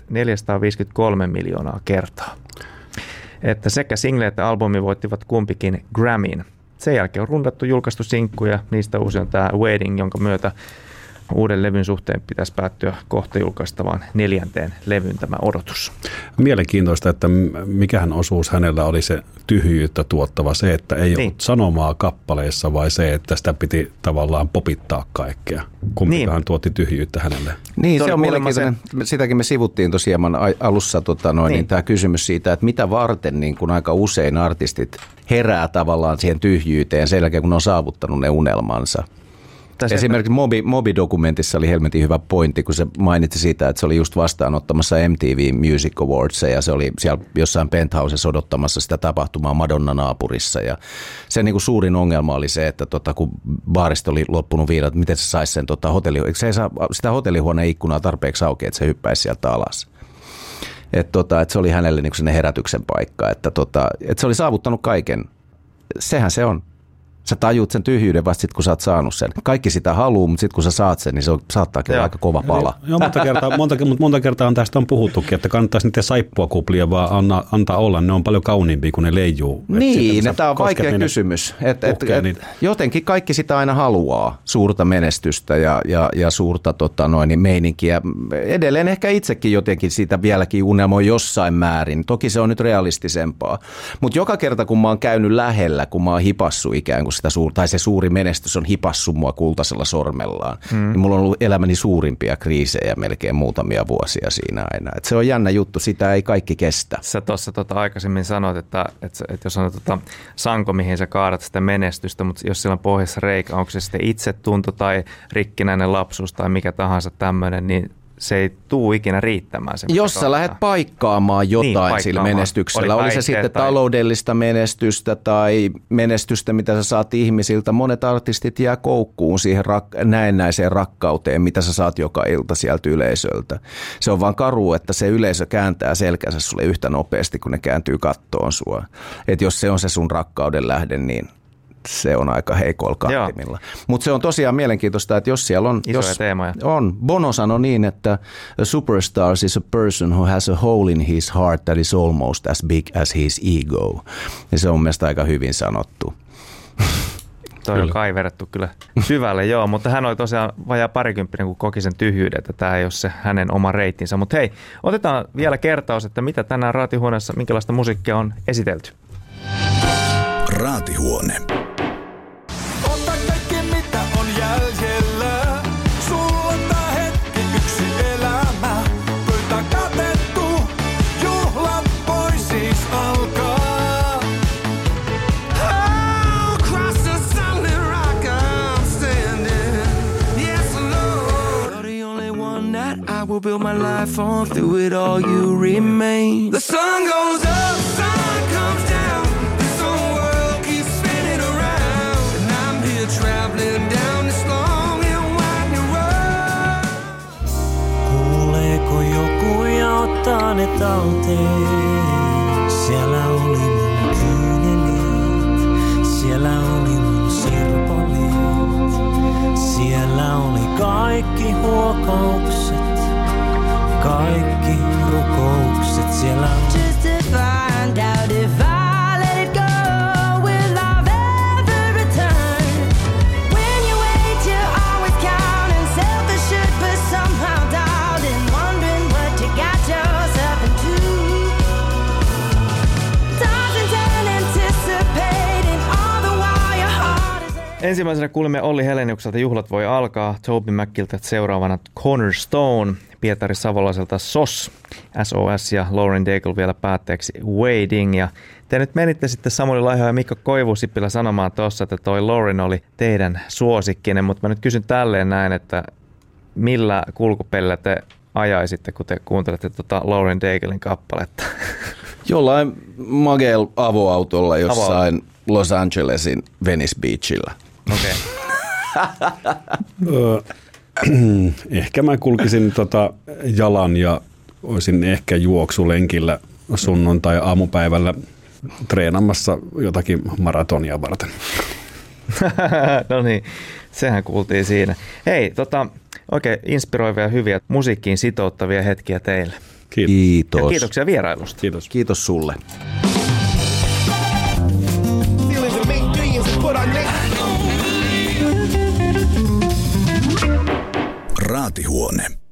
453 miljoonaa kertaa. Että sekä single että albumi voittivat kumpikin Grammyn. Sen jälkeen on rundattu julkaistu sinkkuja, niistä uusi on tämä Waiting, jonka myötä uuden levyn suhteen pitäisi päättyä kohta julkaistavaan 4. levyn tämä odotus. Mielenkiintoista, että mikähän osuus hänellä oli se tyhjyyttä tuottava, se, että ei ollut sanomaa kappaleessa vai se, että sitä piti tavallaan popittaa kaikkea. Kumpikaan tuotti tyhjyyttä hänelle. Niin, se on mielenkiintoinen. Sitäkin me sivuttiin tosiaan alussa niin tämä kysymys siitä, että mitä varten niin kun aika usein artistit herää tavallaan siihen tyhjyyteen sen jälkeen, kun ne on saavuttanut ne unelmansa. Esimerkiksi Moby-dokumentissa oli helmetin hyvä pointti, kun se mainitsi siitä, että se oli just vastaanottamassa MTV Music Awards ja se oli siellä jossain penthousessa odottamassa sitä tapahtumaa Madonna-naapurissa. Ja sen niin kuin suurin ongelma oli se, että kun baarista oli loppunut viidot, että miten se saisi sen se ei saa sitä hotellihuoneen ikkunaa tarpeeksi auki, että se hyppäisi sieltä alas. Että se oli hänelle niin kuin herätyksen paikka, että se oli saavuttanut kaiken. Sehän se on. Sä tajuut sen tyhjyyden vasta sitten, kun sä oot saanut sen. Kaikki sitä haluaa, mutta sitten kun sä saat sen, niin se saattaakin olla aika kova pala. Joo, monta kertaa tästä on puhuttukin, että kannattaisi niiden saippuakuplia vaan antaa olla. Ne on paljon kauniimpia, kun ne leijuu. Niin, tämä on vaikea kysymys. Jotenkin kaikki sitä aina haluaa, suurta menestystä ja suurta meininkiä. Edelleen ehkä itsekin jotenkin siitä vieläkin unelmoi jossain määrin. Toki se on nyt realistisempaa. Mutta joka kerta, kun mä oon käynyt lähellä, kun mä oon hipassut ikään kuin sitä tai se suuri menestys on hipassu mua kultaisella sormellaan. Niin mulla on ollut elämäni suurimpia kriisejä melkein muutamia vuosia siinä aina. Et se on jännä juttu, sitä ei kaikki kestä. Sä tuossa aikaisemmin sanoit, että jos on sanko, mihin sä kaadat sitä menestystä, mutta jos siellä on pohjassa reikä, onko se sitten itsetunto tai rikkinäinen lapsuus tai mikä tahansa tämmöinen, niin se ei tuu ikinä riittämään. Jos sä lähdet paikkaamaan jotain sillä menestyksellä, oli se sitten taloudellista menestystä tai menestystä, mitä sä saat ihmisiltä. Monet artistit jää koukkuun siihen näennäiseen rakkauteen, mitä sä saat joka ilta sieltä yleisöltä. Se on vaan karu, että se yleisö kääntää selkänsä sulle yhtä nopeasti, kun ne kääntyy kattoon sua. Et jos se on se sun rakkauden lähde, niin se on aika heikolla kantimilla. Mutta se on tosiaan mielenkiintoista, että jos siellä on... Isoja teemoja. Bono sanoi niin, että a superstar is a person who has a hole in his heart that is almost as big as his ego. Ja se on mielestäni aika hyvin sanottu. Toi on kaiverrettu kyllä syvälle, joo, mutta hän oli tosiaan vajaa parikymppinen, kun koki sen tyhjyyden, että tämä ei ole se hänen oma reittinsä. Mutta hei, otetaan vielä kertaus, että mitä tänään Raatihuoneessa, minkälaista musiikkia on esitelty. Raatihuone. Will build my life on, through it all you remain. The sun goes up, sun comes down, this whole world keeps spinning around, and I'm here traveling down this long and winding road. Kuuleeko joku ja ottaa ne talteen? Siellä oli mun kyynelit, siellä oli mun sirpaleet, siellä oli kaikki huokaukset. Kaikki rukoukset siellä on. Just to find out if I let it go, will love ever return? When you wait, you're always counting, self-assured but somehow doubting, wondering what you got yourself into. Tossing and anticipating all the while your heart is... Ensimmäisenä kuulimme Olli Heleniukselta Juhlat voi alkaa, Toby Macilta seuraavana Cornerstone, Pietari Savolaiselta SOS ja Lauren Daigle vielä päätteeksi Wading. Ja te nyt menitte sitten Samuli Laiho ja Mikko Koivusippilä sanomaan tuossa, että toi Lauren oli teidän suosikkinen, mutta mä nyt kysyn tälleen näin, että millä kulkupelillä te ajaisitte, kun te kuuntelette Lauren Daiglen kappaletta? Jollain Magel avoautolla jossain Los Angelesin Venice Beachillä. Okei. Ehkä mä kulkisin jalan ja olisin ehkä juoksulenkillä sunnuntai-aamupäivällä treenaamassa jotakin maratonia varten. No niin, sehän kuultiin siinä. Hei, oikein inspiroivia ja hyviä musiikkiin sitouttavia hetkiä teille. Kiitos. Ja kiitoksia vierailusta. Kiitos. Kiitos sulle. Raatihuone.